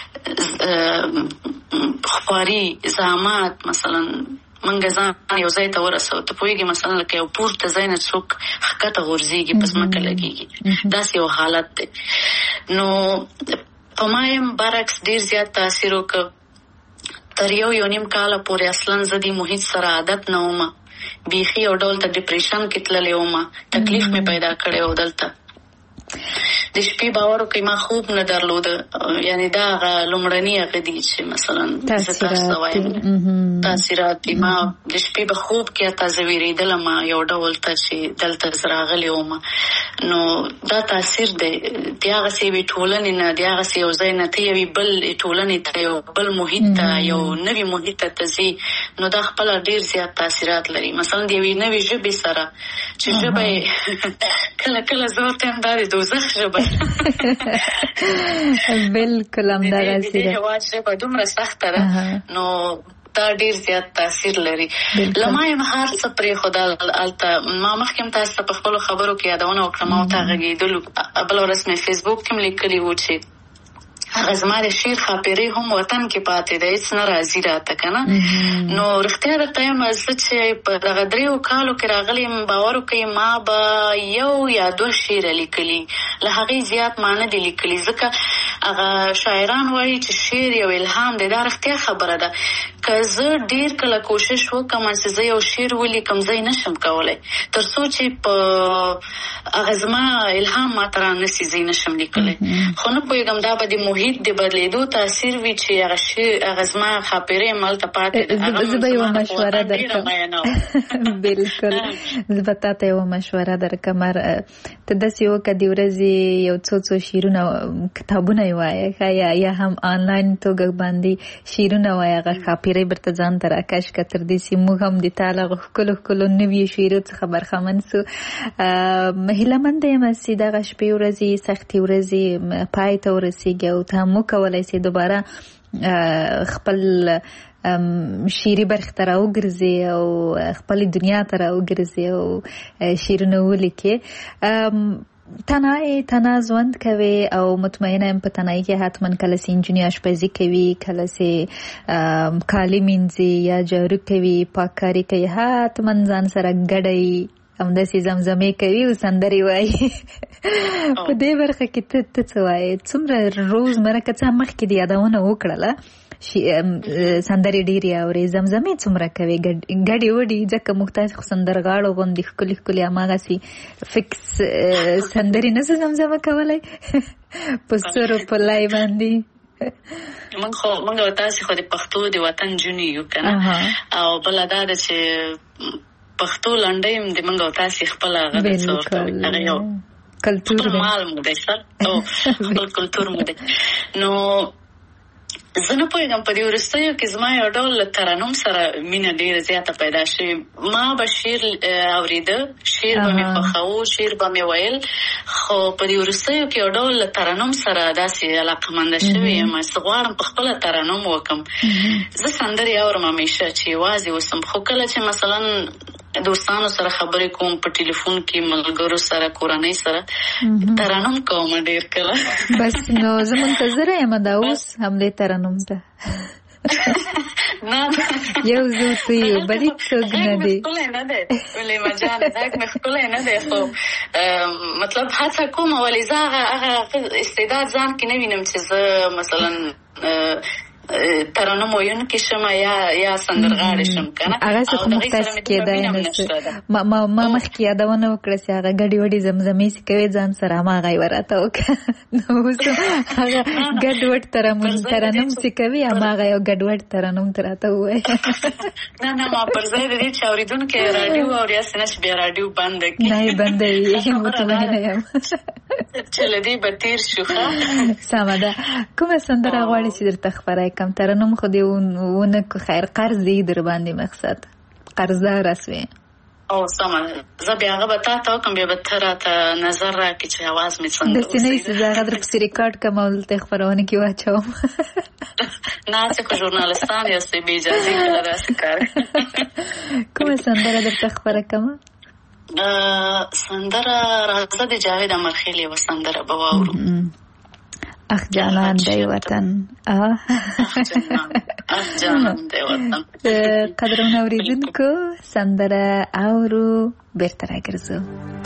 خواري زحمات مثلا منګه ځان یو ځای ته ورسو ته پوهېږي مثلا لکه یو پورته ځای نه څوک ښکته غورځېږي په ځمکه لګېږي داسې یو حالت دی نو په ما یم برعکس ډېر زیات تاثیر وکړ تر یو نیم کاله پورې اصلا زه دې محیط سره عادت نه وم بیخي یو ډول ته ډپریشن کې تللی وم تکلیف مې پیدا کړی و دلته د شپې باور وکړئ ما خوب نه درلوده یعنی دا هغه لومړني هغه دي چې مثلا زه تاسو ته وایم تاثیرات دي ما د شپې به خوب کې حتی زه وېرېدلم یو ډول ته چې دلته زه راغلی وم نو دا تاثیر دی د هغسې یوې ټولنې نه د هغسې یو ځای نه ته یوې بل ټولنې ته یو بل محیط ته یو نوي محیط ته ځې نو دا خپله ډېر زیات تاثیرات لري مثلا د یوې نوې ژبې سره چې ژبه یې کله کله زه ورته یم دا د دوزخ ژبه بالکل همدغسې ده هېواد ژبه دومره سخته ده نو دا ډېر زیات تاثیر لري له ما یم هر څه پرېښودل هلته ما مخکې هم تاسو ته په خپلو خبرو کې یادونه وکړه ما ورته غږېدلو بله ورځ مې فیسبوک کې هم لیکلي وو چې هغه زما د شعر خاپېرې هم وطن کې پاتې ده هېڅ نه راځي راته که نه نو رښتیا درته یم زه چې په دغه 3 کالو کې راغلی یم باور وکړئ ما به 1 یا 2 شعره لیکلي له هغې زیات ما نه دي لیکلي ځکه هغه شاعران وایي چې شعر یو الهام دی دا رښتیا خبره ده که زه ډېر کله کوشش وکړم چې زه یو شعر ولیکم زه یې نشم کولی تر څو چې په هغه زما الهام ماته رانسي زه یې نشم لیکلی خو نه پوهېږم دا به د محیط د بدلېدو تاثیر وي چې هغه زما خاپېرې هم هلته پاتې ده زه به یوه مشوره درکړم بالکل زه به تا ته یوه مشوره درکړم ته داسې وکړه د ورځې یو څو شعرونه کتابونه یې وایه یا هم آنلاین توګه باندې شعرونه وایه هغه خاپېرې برته ځان ته راکش که تر دې چې موږ هم د تا له هغو ښکلو نویو شعرو څخه برخمن سو هیله منده یم چې دغه شپې ورځې سختې ورځې پای ته ورسېږي او ته هم وکولی سې دوباره خپل شعري برخې ته راوګرځې او خپلې دنیا ته راوګرځې او شعرونه ولیکې تنها ژوند کوي او مطمئنه یم په تنهایي کې حتما کله چې نجونې اشپزي کوي کله چې کالي مینځي یا جارو کوي پاککاري کوي حتما ځان سره ګډوي همداسې زمزمې کوي او سندرې وایي. په دې برخه کې ته څه وایې؟ څومره روزمره که څه مخکې د یادونه وکړله سندرې ډېرې اورې، زمزمې څومره کوې ګډې وډې؟ ځکه موږ تاسې خو سندرغاړو غوندې ښکلي ښکلي هماغسې فکس سندرې نه شو زمزمه کولی په سرو په لای باندې؟ موږ او تاسې خو د پښتو د وطن جونې یو که نه، او بله دا ده چې پښتو لنډۍ د موږ او تاسې خپله هغه د څه ورته هغه یو خپل مال مو دی سر او خپل کلتور مو دی. نو زه نه پوهېږم په دې وروستیو کې زما یو ډول ترنم سره مینه ډېره زیاته پیدا شوې. ما به شعر اورېده، شعر به مې خوښاوه، شعر به مې ویل، خو په دې وروستیو کې یو ډول ترنم سره داسې علاقمنده شوې یم. زه غواړم په خپله ترنم وکړم. زه سندرې اورم همیشه چې یوازې اوسم، خو کله چې مثلا دوستانو سره خبرې کوم په ټلیفون کې، ملګرو سره، کورنۍ سره ترنم کوم ډېر کله. بس نو زه منتظره یم دا اوس همدې ترنم ته. یو زه ته یو بل هیڅوک نه دی. ښکلی نه دی ولیمه جانه، غږ مې ښکلی نه دی، خو مطلب هڅه کوم، ولې زه هغه استعداد ځان کې نه وینم چې زه مثلا ترنم ویونکې شم یا سندرغاړې شم که نه. هغسې خو موږ تاسې کېدای نه شو. ما مخکې یادونه وکړه چې هغه ګډې وډې زمزمې چې کوې ځان سره هماغه یې راته وکړه. نو اوس هغه ګډ وډ ترنم چې کوي هماغه یو ګډ وډ ترنم ته راته ووایه. نه ما پر ځای د دې چې اورېدونکي راډیو اوري، هسې نه چې بیا راډیو بنده کړي. نه یې بندوي، مطمئنه یم چې له دې به تېر شو. سمه ده. کومه سندره غواړې چې درته خپره کم؟ ترنم خو دې ونه کو، خیر قرض دی در باندې مقصد قرضدار اسوې. او سمه زه بیا هغه به تا ته وکړم، بیا به ته راته نظر راکړې چې اواز مې څنګه داسې نه وي چې زه هغه درپسې ریکارډ کړم او دلته یې خپرونه کې واچوم. نه چې خو ژورنالستان یاستئ، بې اجازې کله داسې کار. کومه سندره درته خپره کړمه؟ سندره راځه د جاوید امرخیل یوه سندره به واورو. اخ جانان دی وطن. اخ جانان دی وطن. قدرمن اوریدونکو سندره اورو، بیرته راګرځو.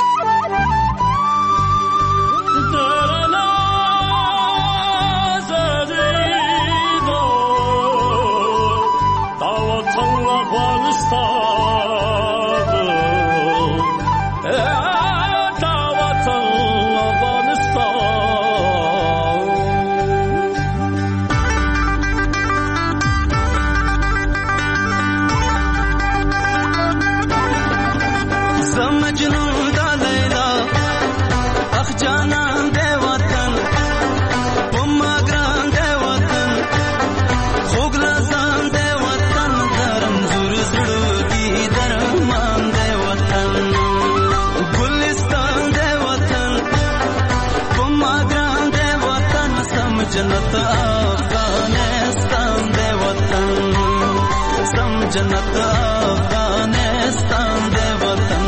जन्नत अफगानिस्तान दे वतन, सम जन्नत अफगानिस्तान दे वतन.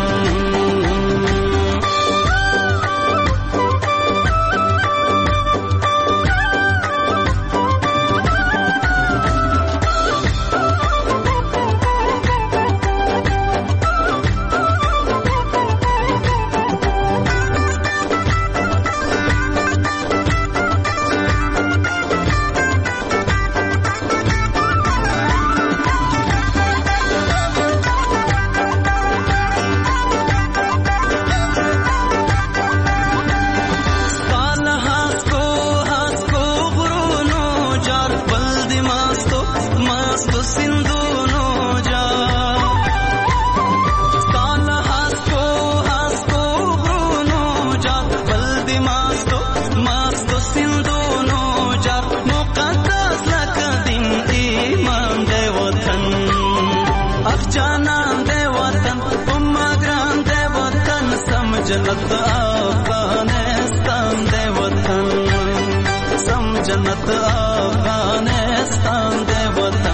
जन्नत अफगानिस्तान दे वतन, सम जन्नत अफगानिस्तान दे वतन.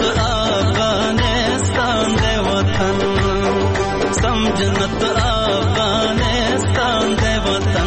جنت افغانستان دے وطن سم جنت افغانستان دے وطن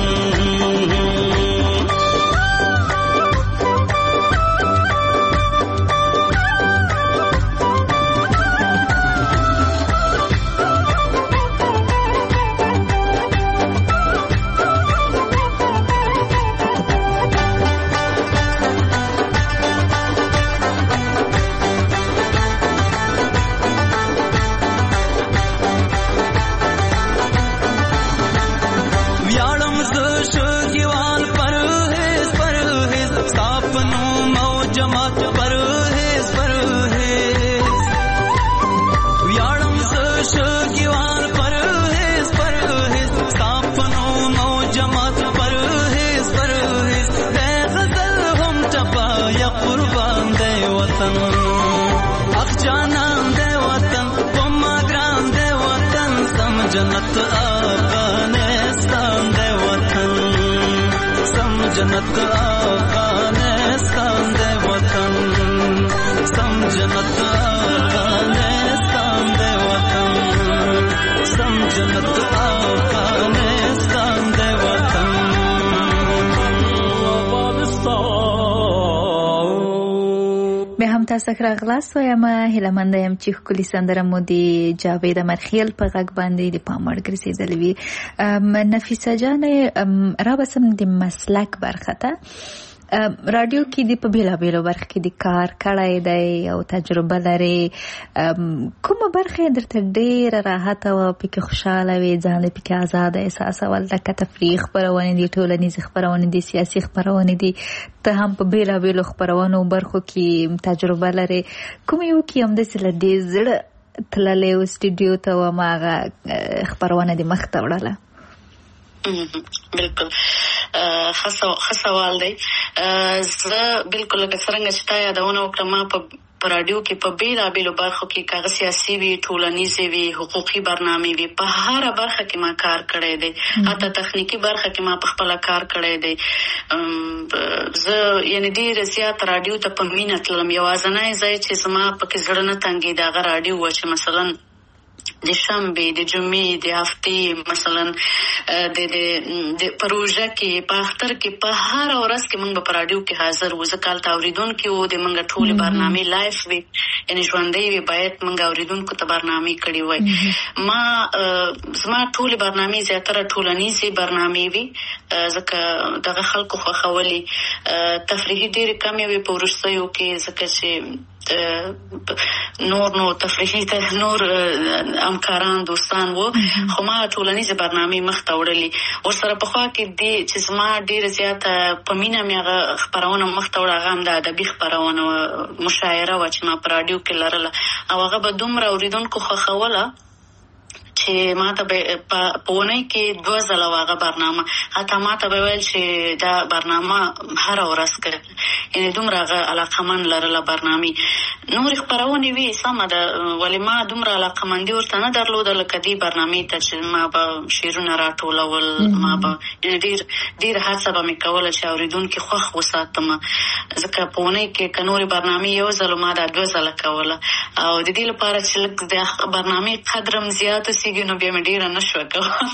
جنت افغانستان دے وطن سم جنت افغانستان دے وطن سم جنت افغانستان دے وطن سم جنت افغانستان دے وطن به هم تاسو راغلاست وایم هیله مند یم چې ښکلې سندره مو د جاوید امرخیل په غږ باندې د پام وړ ګرځېدلې وي. نفیسه جانې رابسم د مسلک برخه ته رادیو کې د په بیلابیلو برخه کې د کار کړی دی او تجربه لري، کومه برخه درته ډېره راحت او پکې خوشحاله وي، ځان پکې آزاد احساسول؟ لکه تفریح خپرونې دي، ټولنیزې خپرونې دي، سیاسي خپرونې دي، ته هم په بیلابیلو خپرونو برخو کې تجربه لري، کوم یو کې همداسې له دې زړه تللی و سټوډیو ته و هماغه خپرونه دې مخته وړله؟ بالکل ښه سوال دی. زه بالکل لکه څرنګه چې تا یادونه وکړه، ما په رادیو کې په بیلابیلو برخو کې کاغه سیاسي وي، ټولنیزې وي، حقوقي برنامې وي، په هره برخه کې ما کار کړی دی. حتی تخنیکي برخه کې ما په خپله کار کړی دی. زه یعنې ډېره زیات رادیو ته په مینه تلم. یوازینی ځای چې زما پکې زړه نه تنګېده هغه رادیو وه چې مثلا د شنبې، د جمعې، د هفتې مثلا د پروژه کې، په اختر کې، په هر ورځ کې موږ په رادیو کې حاضر وو. ځکه هلته اورېدونکي وو، د موږ ټولې برنامې لایف وي، یعنې ژوندۍ وي، باید موږ اورېدونکو ته برنامې کړې وای. زما ټولې برنامې زیاتره ټولنیزې برنامې وي، ځکه دغه خلکو خوښولې. تفریحي ډېرې کمې وي په وروستیو کې، ځکه چې نور تفریحي نور همکاران دوستان وو، خو ما ټولنیزې برنامې مخته وړلې. ورسره پخوا کې دی چې زما ډېره زیاته په مینه مې هغه خپرونه مخته وړه، هغه هم د ادبي خپرونه وه، مشاعره وه چې ما په رادیو کې لرله، او هغه به دومره اورېدونکو خوښوله چې ما ته به په اونۍ کې 2 ځله هغه برنامه، حتی ما ته به ویل چې دا برنامه هره ورځ کوي، یعنې دومره هغه علاقمند لرله برنامې. نورې خپرونې وي سمه ده، ولې ما دومره علاقمندي ورته نه درلوده لکه دې برنامې ته چې ما به شعرونه راټولول، ما به ډېره هڅه به مې کوله چې اورېدونکي خوښ وساتم، ځکه په اونۍ کې که نورې برنامې 1 ځل ما دا 2 ځله کوله، او د دې لپاره چې لږ د برنامې قدرم زیات اوسېږي نو بیا مې ډېره نه شوه کولی.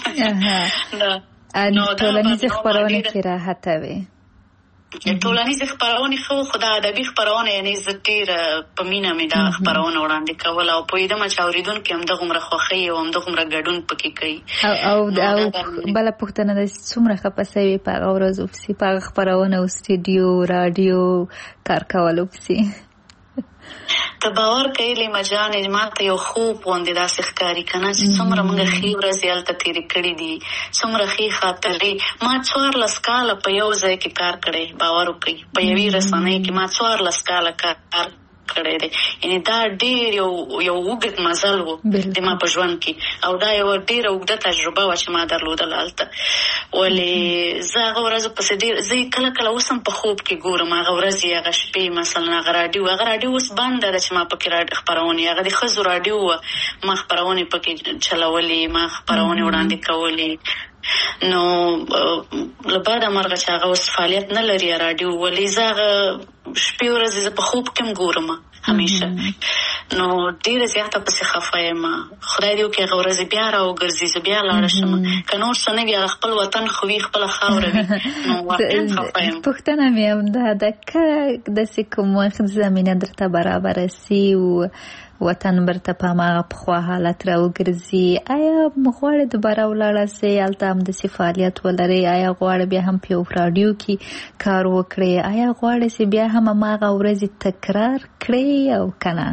ټولنیزې خپرونې کې راحته وې؟ ټولنیزې خپرونې ښه وو، خو دا ادبي خپرونه یعنې زه ډېره په مینه مې دا خپرونه وړاندې کوله، او پوهېدمه چې اورېدونکي همدغومره خوښوي او همدغومره ګډون پکې کوي. او بله پوښتنه ده، څومره خفه سوې په هغه ورځو پسې، په هغه خپرونه او سټوډیو راډیو کار کولو پسې؟ ته باور کوې لیما جانې، ما ته یو خوب غوندې داسې ښکاري که نه، چې څومره موږ ښې ورځې هلته تېرې کړي دي، څومره ښې خاطرې. ما 14 کاله په یو ځای کې کار کړی، باور وکړئ، په یوې رسنۍ کې ما 14 کاله کار کړی دی، یعنې دا ډېر یو اوږد مزل و د ما په ژوند کې، او دا یوه ډېره اوږده تجربه وه چې ما درلودله هلته. ولې زه هغه ورځو پسې زه یې کله کله اوس هم په خوب کې ګورم، هغه ورځې، هغه شپې، مثلا هغه راډیو اوس بنده ده چې ما پکې خپرونې، هغه د ښځو راډیو وه، ما خپرونې پکې چلولې، ما خپرونې وړاندې کولې. نو له بعده مرغه چې هغه اوس فعالیت نه لري راډیو، ولې زه هغه شپې ورځې زه په خوب کې هم ګورم، همیشه. نو ډیره زیاته پسې خفه یم. خدای دې وکړي هغه ورځې بیا راوګرځي، زه بیا لاړه شم. که نور څه نه وي، خپل وطن خو وي، خپله خاوره وي. نو واقعا خفه یم. پوښتنه مې هم ده که داسې کوم وخت زمینه درته برابره سي و وطن برته په هماغه پخوا حالت راوګرځي، آیا غواړې دوباره ولاړه سې هلته همداسې فعالیت ولرې؟ آیا غواړې بیا هم په یو راډیو کې کار وکړې؟ آیا غواړې چې بیا هم هماغه ورځې تکرار کړې او که نه؟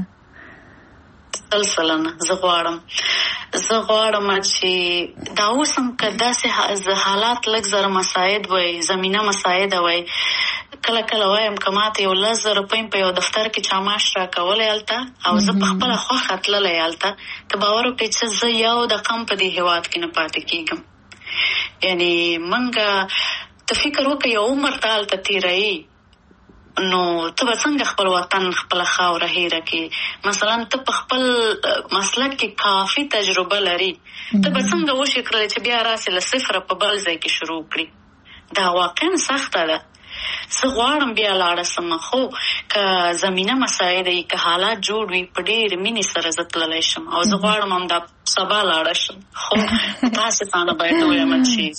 سلسلنه زه غواړم چې دا اوس هم که داسې حالات لږ زره مساعد وای، زمینه مساعده وای، کله کله وایم که ماته 10,000 روپۍ په یو دفتر کې چا معاش راکولی هلته او زه په خپله خوښه تللی هلته، ته باور وکړې چې زه یو دقه هم په دې هېواد کې نه پاتې کېږم. یعنې موږ ته فکر وکړه یو عمر ته هلته تېروي، نو ته به څنګه خپل وطن خپله خاوره هېره کړې؟ مثلا ته په خپل مسلک کې کافي تجربه لري، ته به څنګه وشي کړلی چې بیا راسې له صفره په بل ځای کې شروع کړي؟ دا واقعا سخته ده. زه غواړم بیا لاړه سم، خو که زمینه مساعده وي، که حالات جوړ وي، په ډېر مینې سره زه تللی شم او زه غواړم همدا سبا لاړه شم، خو متاسفانه باید ووایم چې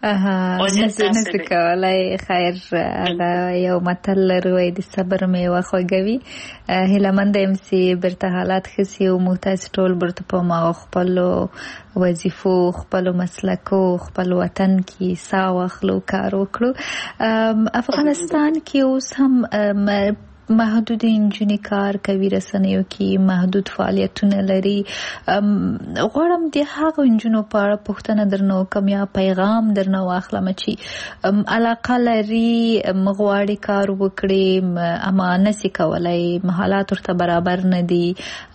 نسو کولای. خیر، هغه یو متل لري وایي د صبر میوه خوږه وي. هیله منده یم چې برته حالات ښه سي او موږ تاسې ټول برته په هماغه خپلو وظیفو، خپلو مسلکو، خپل وطن کې ساه واخلو، کار وکړو. افغانستان کې اوس هم محدود نجونې کار کوي، رسنیو کې محدود فعالیتونه لري. غواړم د هغو نجونو په اړه پوښتنه درنه وکړم یا پیغام درنه واخلم چې علاقه لري، غواړي کار وکړي اما نسي کولی، حالات ورته برابر نه دي،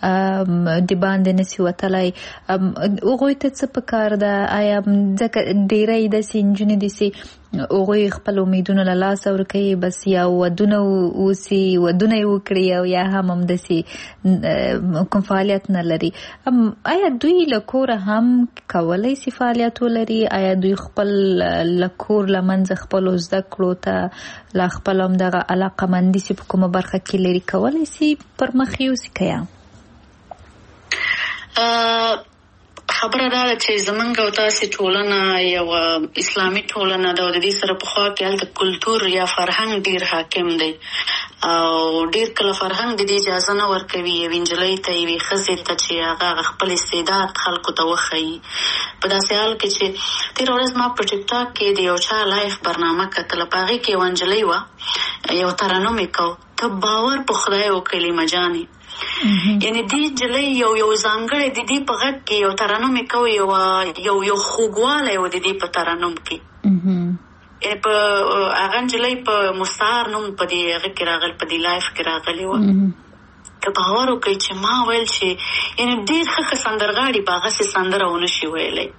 د باندې نسي وتلی، هغوی ته څه پکار ده؟ آیا ځکه ډېری داسې نجونې دي چې هغوی خپل امیدونه له لاسه ورکوي، بس یا ودونه اوسي، ودونه یې وکړي او یا هم همداسې کوم فعالیت نه لري. آیا دوی له کوره هم کولی سي فعالیت ولري؟ آیا دوی خپل له کور له منځه خپلو زده کړو ته له خپل همدغه علاقه‌مندي چې په کومه برخه کې لري کولی سي پرمخ یوسي که یا؟ خبره دا ده چې زمونږ او تاسې ټولنه یو اسلامي ټولنه ده او د دې سره پخوا کې هلته کلتور یا فرهنګ ډېر حاکم دی او ډېر کله فرهنګ د دې اجازه نه ورکوي یوې نجلۍ ته، یوې ښځې ته چې هغه خپل استعداد خلکو ته وښیي. په داسې حال کې چې تېره ورځ ما په ټیک ټاک کې د یو چا لایف برنامه کتله، په هغې کې یوه نجلۍ وه، یو ترنم یې کو، ته باور په خدای و کلمه جانې، یعنی دې نجلۍ یو ځانګړی د دې په غږ کې یو ترنم یې کو، یو خوږوالی و د دې په ترنم کې. په هغه نجلۍ په مستعار نوم په دې هغه کې راغلی، په دې لایف کې راغلی وه. که باور وکړئ چې ما ویل چې یعنې ډېر ښه سندرغاړي به هغسې سندره ونه شي ویلی.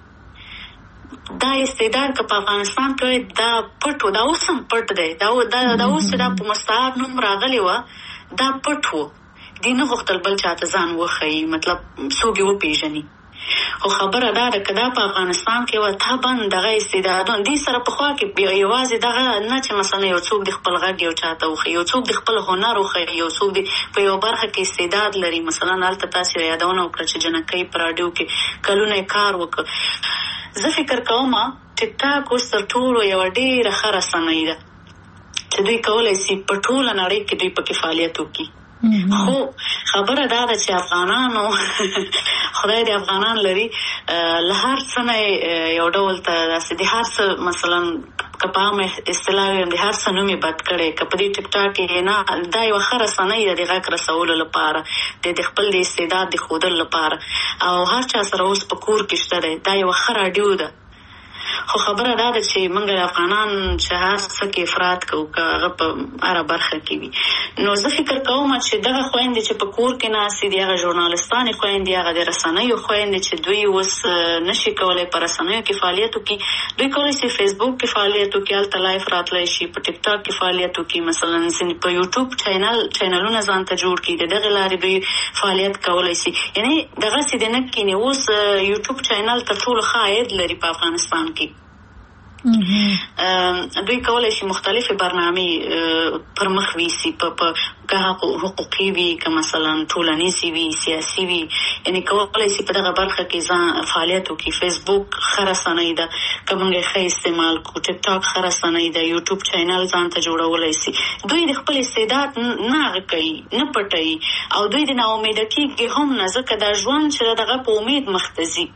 دا استعداد که په افغانستان کې دا پټ و، دا اوس هم پټ دی، دا اوس چې دا په مستعار نوم راغلی وه دا پټ و، دې نه غوښتل بل چاته ځان وښیي، مطلب څوک یې وپېژني. خو خبره دا ده که دا په افغانستان کې وه طبعا دغه استعدادونه دې سره پخوا کې یوازې دغه نه چې مثلا یو څوک د خپل غږ یو چاته وښیي، یو څوک د خپل هنر وښیي، یو څوک په یو برخه کې استعداد لري. مثلا هلته تاسې یادونه وکړه چې جنکۍ په راډیو کې کلونه یې کار وکړ. زه فکر کوم ټیک ټاک اوس تر ټولو یوه ډېره ښه رسنۍ ده چې دوی کولی سي په ټوله نړۍ کې دوی پکې فعالیت وکړي. خو خبره دا ده چې افغانانو خدای دې افغانان لري، له هر څه نه یو ډول ته داسې د هر څه مثلا که په عامه اصطلاح ویم د هر څه نوم یې بد کړی، که په دې ټیک ټاک کې نه دا یوه ښه رسنۍ ده د غږ رسولو لپاره، د خپل د استعداد د ښودلو لپاره، او هر چا سره اوس په کور کې شته دی، دا یوه ښه راډیو ده. خو خبره دا ده چې موږ افغانان چې هر څه کې افراط کوو که هغه په هره برخه کې وي. نو زه فکر کوم چې دغه خویندې چې په کور کې ناستې دي، هغه ژورنالستانې خویندې، هغه د رسنیو خویندې چې دوی اوس نشي کولی په رسنیو کې فعالیت وکړي، دوی کولی شي فیسبوک کې فعالیت وکړي، هلته لایف راتلی شي، په ټیک ټاک کې فعالیت وکړي، مثلا په یوټیوب چینلونه ځان ته جوړ کړي، د دغې لارې دوی فعالیت کولی شي. یعنې دغسې د نه کښېني. اوس یوټیوب چینل تر ټولو ښه عاید لري په افغانستان کې. دوی کولای شي مختلفې برنامې پر مخ ویسي په حقوقي وي که مثلا ټولنیزې وي سیاسي وي یعنې کولای شي په دغه برخه کې ځان فعالیت وکړي. فیسبوک ښه رسنۍ ده که موږ ښه استعمال کړو، ټیک ټاک ښه رسنۍ ده، یوټیوب چینل ځان ته جوړولی شي. دوی د خپل استعداد نه هغه کوي نه پټوي او دوی د ناامیده کېږي هم نه، ځکه دا ژوند چې دغه په امید مخ ته ځي.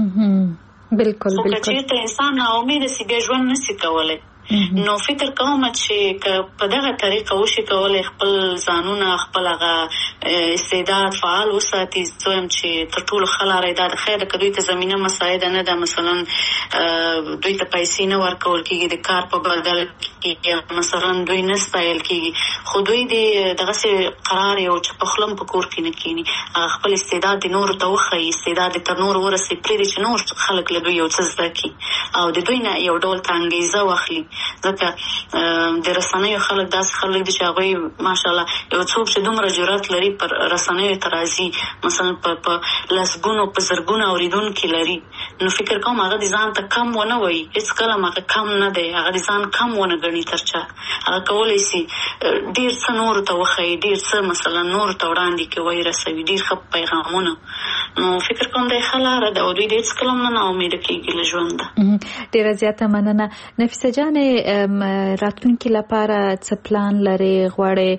بالکل خو که چېرته انسان ناامیده سي بیا ژوند نسي کولی. نو فکر کوم چې که په دغه طریقه وشي کولی خپل ځانونه خپل هغه استعداد فعال وساتي، زه وایم چې تر ټولو ښه لاره دا د خیر که دوی ته زمینه مساعده نه ده، مثلا دوی ته پیسې نه ورکول کېږي د کار په بدل کې، مثلا دوی نه ستایل کېږي، خو دوی د دغسې قرار یو چې په خوله په کور کې نه کښېني، هغه خپل استعداد د نورو ته وښیي، استعداد تر نورو ورسي، پرېږدي چې نور خلک له دوی یو څه زده کړي او د دوی نه یو ډول ته انګېزه واخلي. ځکه د رسنیو خلک داسې خلک دي چې هغوی ماشاءالله یو څوک چې دومره جرأت لري پر رسنیو ته راځي، مثلا په لسګونو په زرګونو اورېدونکي لري، نو فکر کوم هغه د ځان ته کم ونه وایي، هېڅکله هم هغه کم نه دی، هغه د ځان کم ونه ګڼي تر چا. هغه کولی شي ډېر څه نورو ته وښیي، ډېر څه مثلا نورو ته وړاندې کړي، ورسوي ډېر ښه پیغامونه. نو فکر کوم دی ښه لاره ده او دوی د هېڅکله هم نه ناامیده کېږي له ژونده. ډېره زیاته مننه. نفیسه جانې، راتلونکي لپاره څه پلان لري؟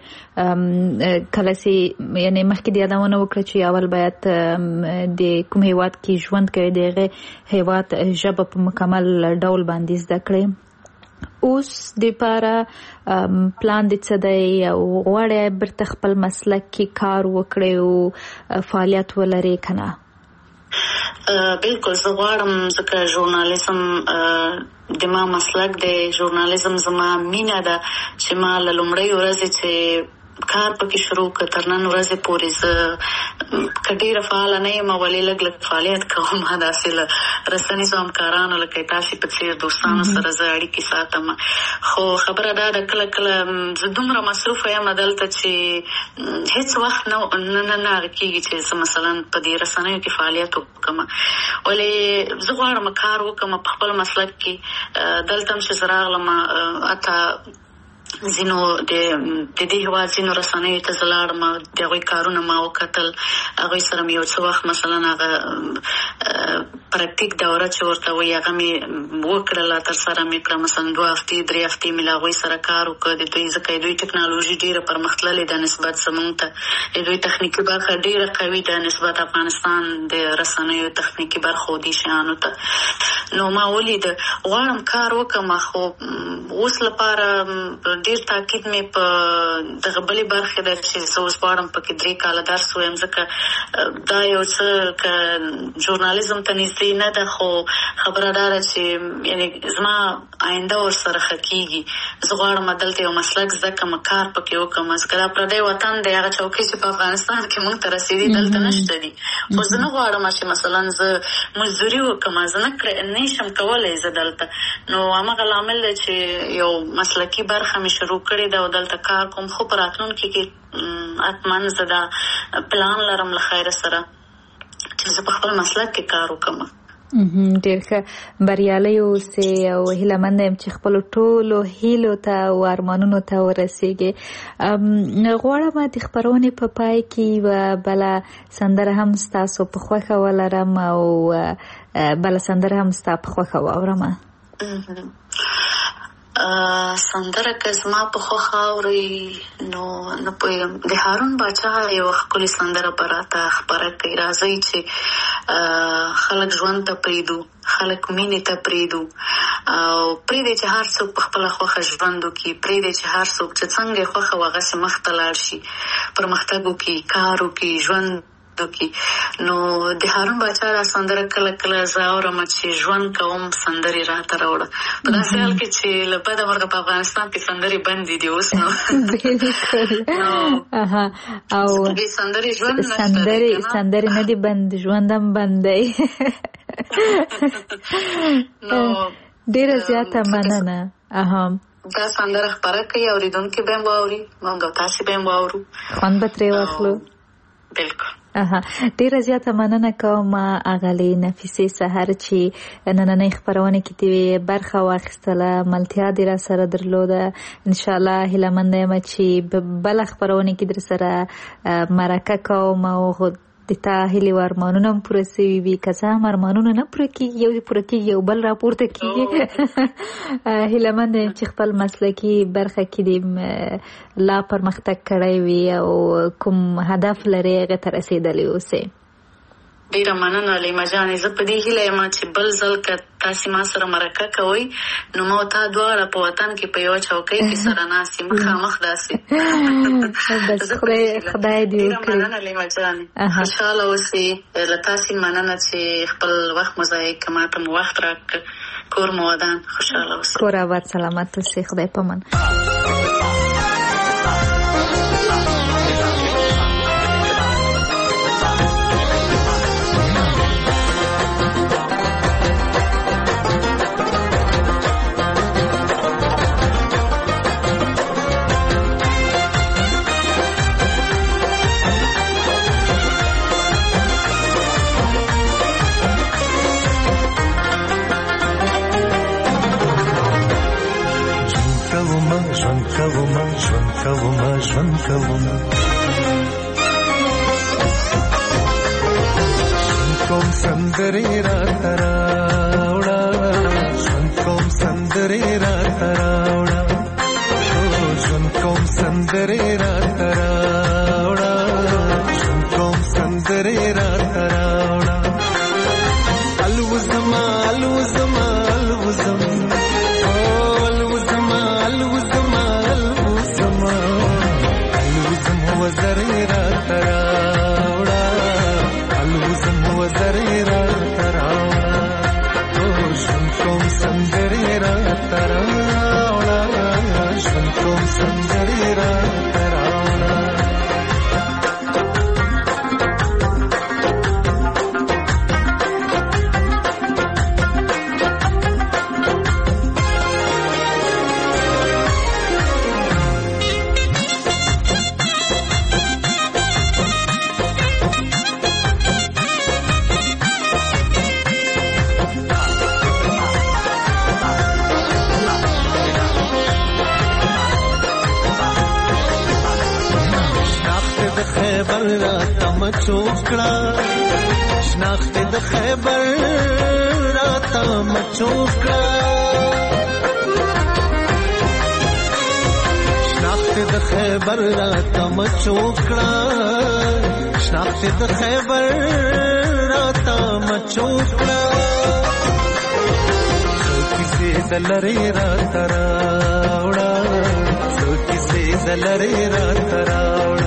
غواړې کله چې یعنې مخکې د یادونه وکړه چې اول باید د کوم هیواد کې ژوند کوي د هغې هیواد ژبه په مکمل ډول باندې زده کړې، اوس د لپاره پلان د څه دی او غواړې برته خپل مسلک کې کار وکړې او فعالیت ولرې که نه؟ بالکل زه غواړم، ځکه ژورنالیزم د ما مسلک دی، ژورنالیزم زما مینه ده چې ما له لومړۍ ورځې چې کار پکې شروع کړ تر نن ورځې پورې زه که ډېره فعاله نه یم ولې لږ لږ فعالیت کوم، داسې له رسنیزو همکارانو لکه تاسې په څېر دوستانو سره زه اړیکې ساتم. خو خبره دا ده کله کله زه دومره مصروفه یم دلته چې هېڅ وخت نه هغه کېږي چې زه مثلا په دې رسنیو کې فعالیت وکړم. ولې زه غواړم کار وکړم په خپل مسلک کې. دلته هم چې زه راغلم حتی ځینو د دې هېواد ځینو رسنیو ته زه لاړم، د هغوی کارونه ما وکتل، هغوی سره مې یو څه وخت مثلا هغه پراکتیک دوره چې ورته وایي هغه مې وکړله، ترسره مې کړه، مثلا 2 هفتې 3 هفتې مې له هغوی سره کار وکړ. د دوی ځکه دوی ټکنالوژي ډېره پرمختللې ده نسبت زموږ ته، د دوی تخنیکي برخه ډېره قوي ده نسبت افغانستان د رسنیو تخنیکي برخو دې شیانو ته. نو ما ولید غواړم کار وکړم، خو اوس لپاره ډېر تاکید مې په دغه بلې برخې ده چې زه اوس غواړم پکې 3 کاله درس ویم، ځکه دا یو څه که ژورنالیزم ته نږدې نه ده، خو خبره دا ده چې یعنې زما آینده ورسره ښه کېږي. زه غواړم دلته یو مسلک زده کړم، کار پکې وکړم، ځکه دا پردی وطن دی، هغه چوکۍ چې په افغانستان کې موږ ته رسېدي دلته نشته دي. خو زه نه غواړم چې مثلا زه مزدوري وکړم، زه نه شم کولی زه دلته. نو همغه لامل دی چې یو مسلکي برخه شروع کړی ده او دلته کار کوم، خو په راتلونکي کې حتما زه دا پلان لرم له خیره سره چې زه په خپل مسلک کې کار وکړم. ډېر ښه، بریالی اوسې او هیله منده یم چې خپلو ټولو هیلو ته او ارمانونو ته ورسېږې. غواړم د خپرونې په پای کې یوه بله سندره هم ستاسو په خوښه ولرم او بله سندره هم ستا په خوښه واورم. سندره که زما په خوښه اورئ نو نه پوهېږم، د هارون باچا یوه ښکلې سندره به راته خپره کړئ. راځئ چې خلک ژوند ته پرېږدو، خلک مینې ته پرېږدو او پرېږدئ چې هر څوک په خپله خوښه ژوند وکړي، پرېږدئ چې هر څوک چې څنګه یې خوښه وه هغسې مخ ته لاړ شي، پرمختګ وکړي، کار وکړي، ژوند وکړي. نو د هارون باچا دا سندره کله کله زه اورم چې ژوند کوم سندرې راته راوړه، په داسې حال کې چې له بده مرغه په افغانستان کې سندرې بندې دي اوس. نو او دې سندرې ژوند نشته، سندرې نه دي بند، ژوند هم بند دی. نو ډېره زیاته مننه. دا سندره خپره کوي، اورېدونکي به هم واوري، موږ او تاسې به هم واورو، خوند به ترې واخلو. بالکل. ډیره زیاته مننه کوم اغلې نفیسه سحر چې نننۍ خبرونه کې دی برخه واخیستله، ملتیا دې را سره درلوده. ان شاء الله هیله مند یم چې بل خبرونه کې در سره مرکه کوم او د تا هیلې او ارمانونه هم پوره سوي وي. که څه هم ارمانونه نه پوره کېږي، یو پوره کېږي یو بل راپورته کېږي. هیله مند یم چې خپل مسلکي برخه کې دې لا پرمختګ کړی وي او کوم هدف لرې هغې ته رسېدلی اوسې. ډیره مننه لیما جانې. زه په دې هیله یم چې بل ځل که تاسې ما سره مرکه کوئ نو ما تا دواړه په وطن کې په یوه چوکۍ کې سره ناست یو مخامخ داسې. خدای دې وکړي. ډیره مننه لیما جانې، خوشحاله اوسئ. له تاسې مننه چې خپل وخت مو ضایع کړه، ما ته مو وخت راکړه. کور مو ودان، خوشحاله اوسئ. کور آباد سلامت اوسئ. خدای پامان. ژوند کوم سندرې راته راوړه، ژوند کوم سندرې راته راوړه، ژوند کوم سندرې راته راوړه، ژوند کوم سندرې راته راوړه. الوزما الوزما الوزم وزرې راته راوړه، الوزم وزرې راته راوړه، ژوند کوم سندرې راته راوړه، ژوند کوم سندرې راته راوړه. چوکړه شناخت د خیبر راته مچوکړه، شناخت د خیبر راته مچوکړه، شناخت د خیبر راته مچوکړه. څو کیسې د لرې راته راوړه، څو کیسې د لرې راته راوړه.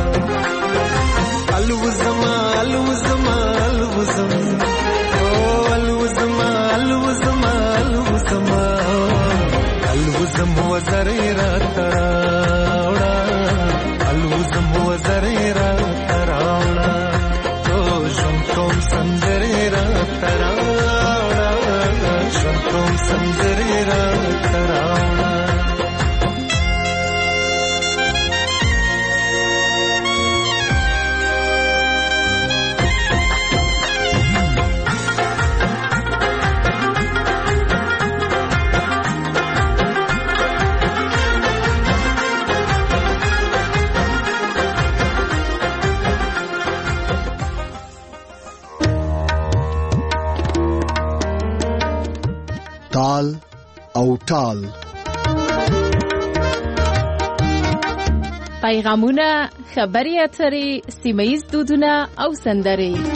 الوزما الوزما الوزم الوزما الوزما الوزما الوزم وزرې راته راوړه، الوزم وزرې راته راوړه، ژوند کوم سندرې راته راوړه، ژوند کوم سندرې راته راوړه. تال او ټال، پیغامونه، خبري اترې، سیمه ییز دودونه او سندرې.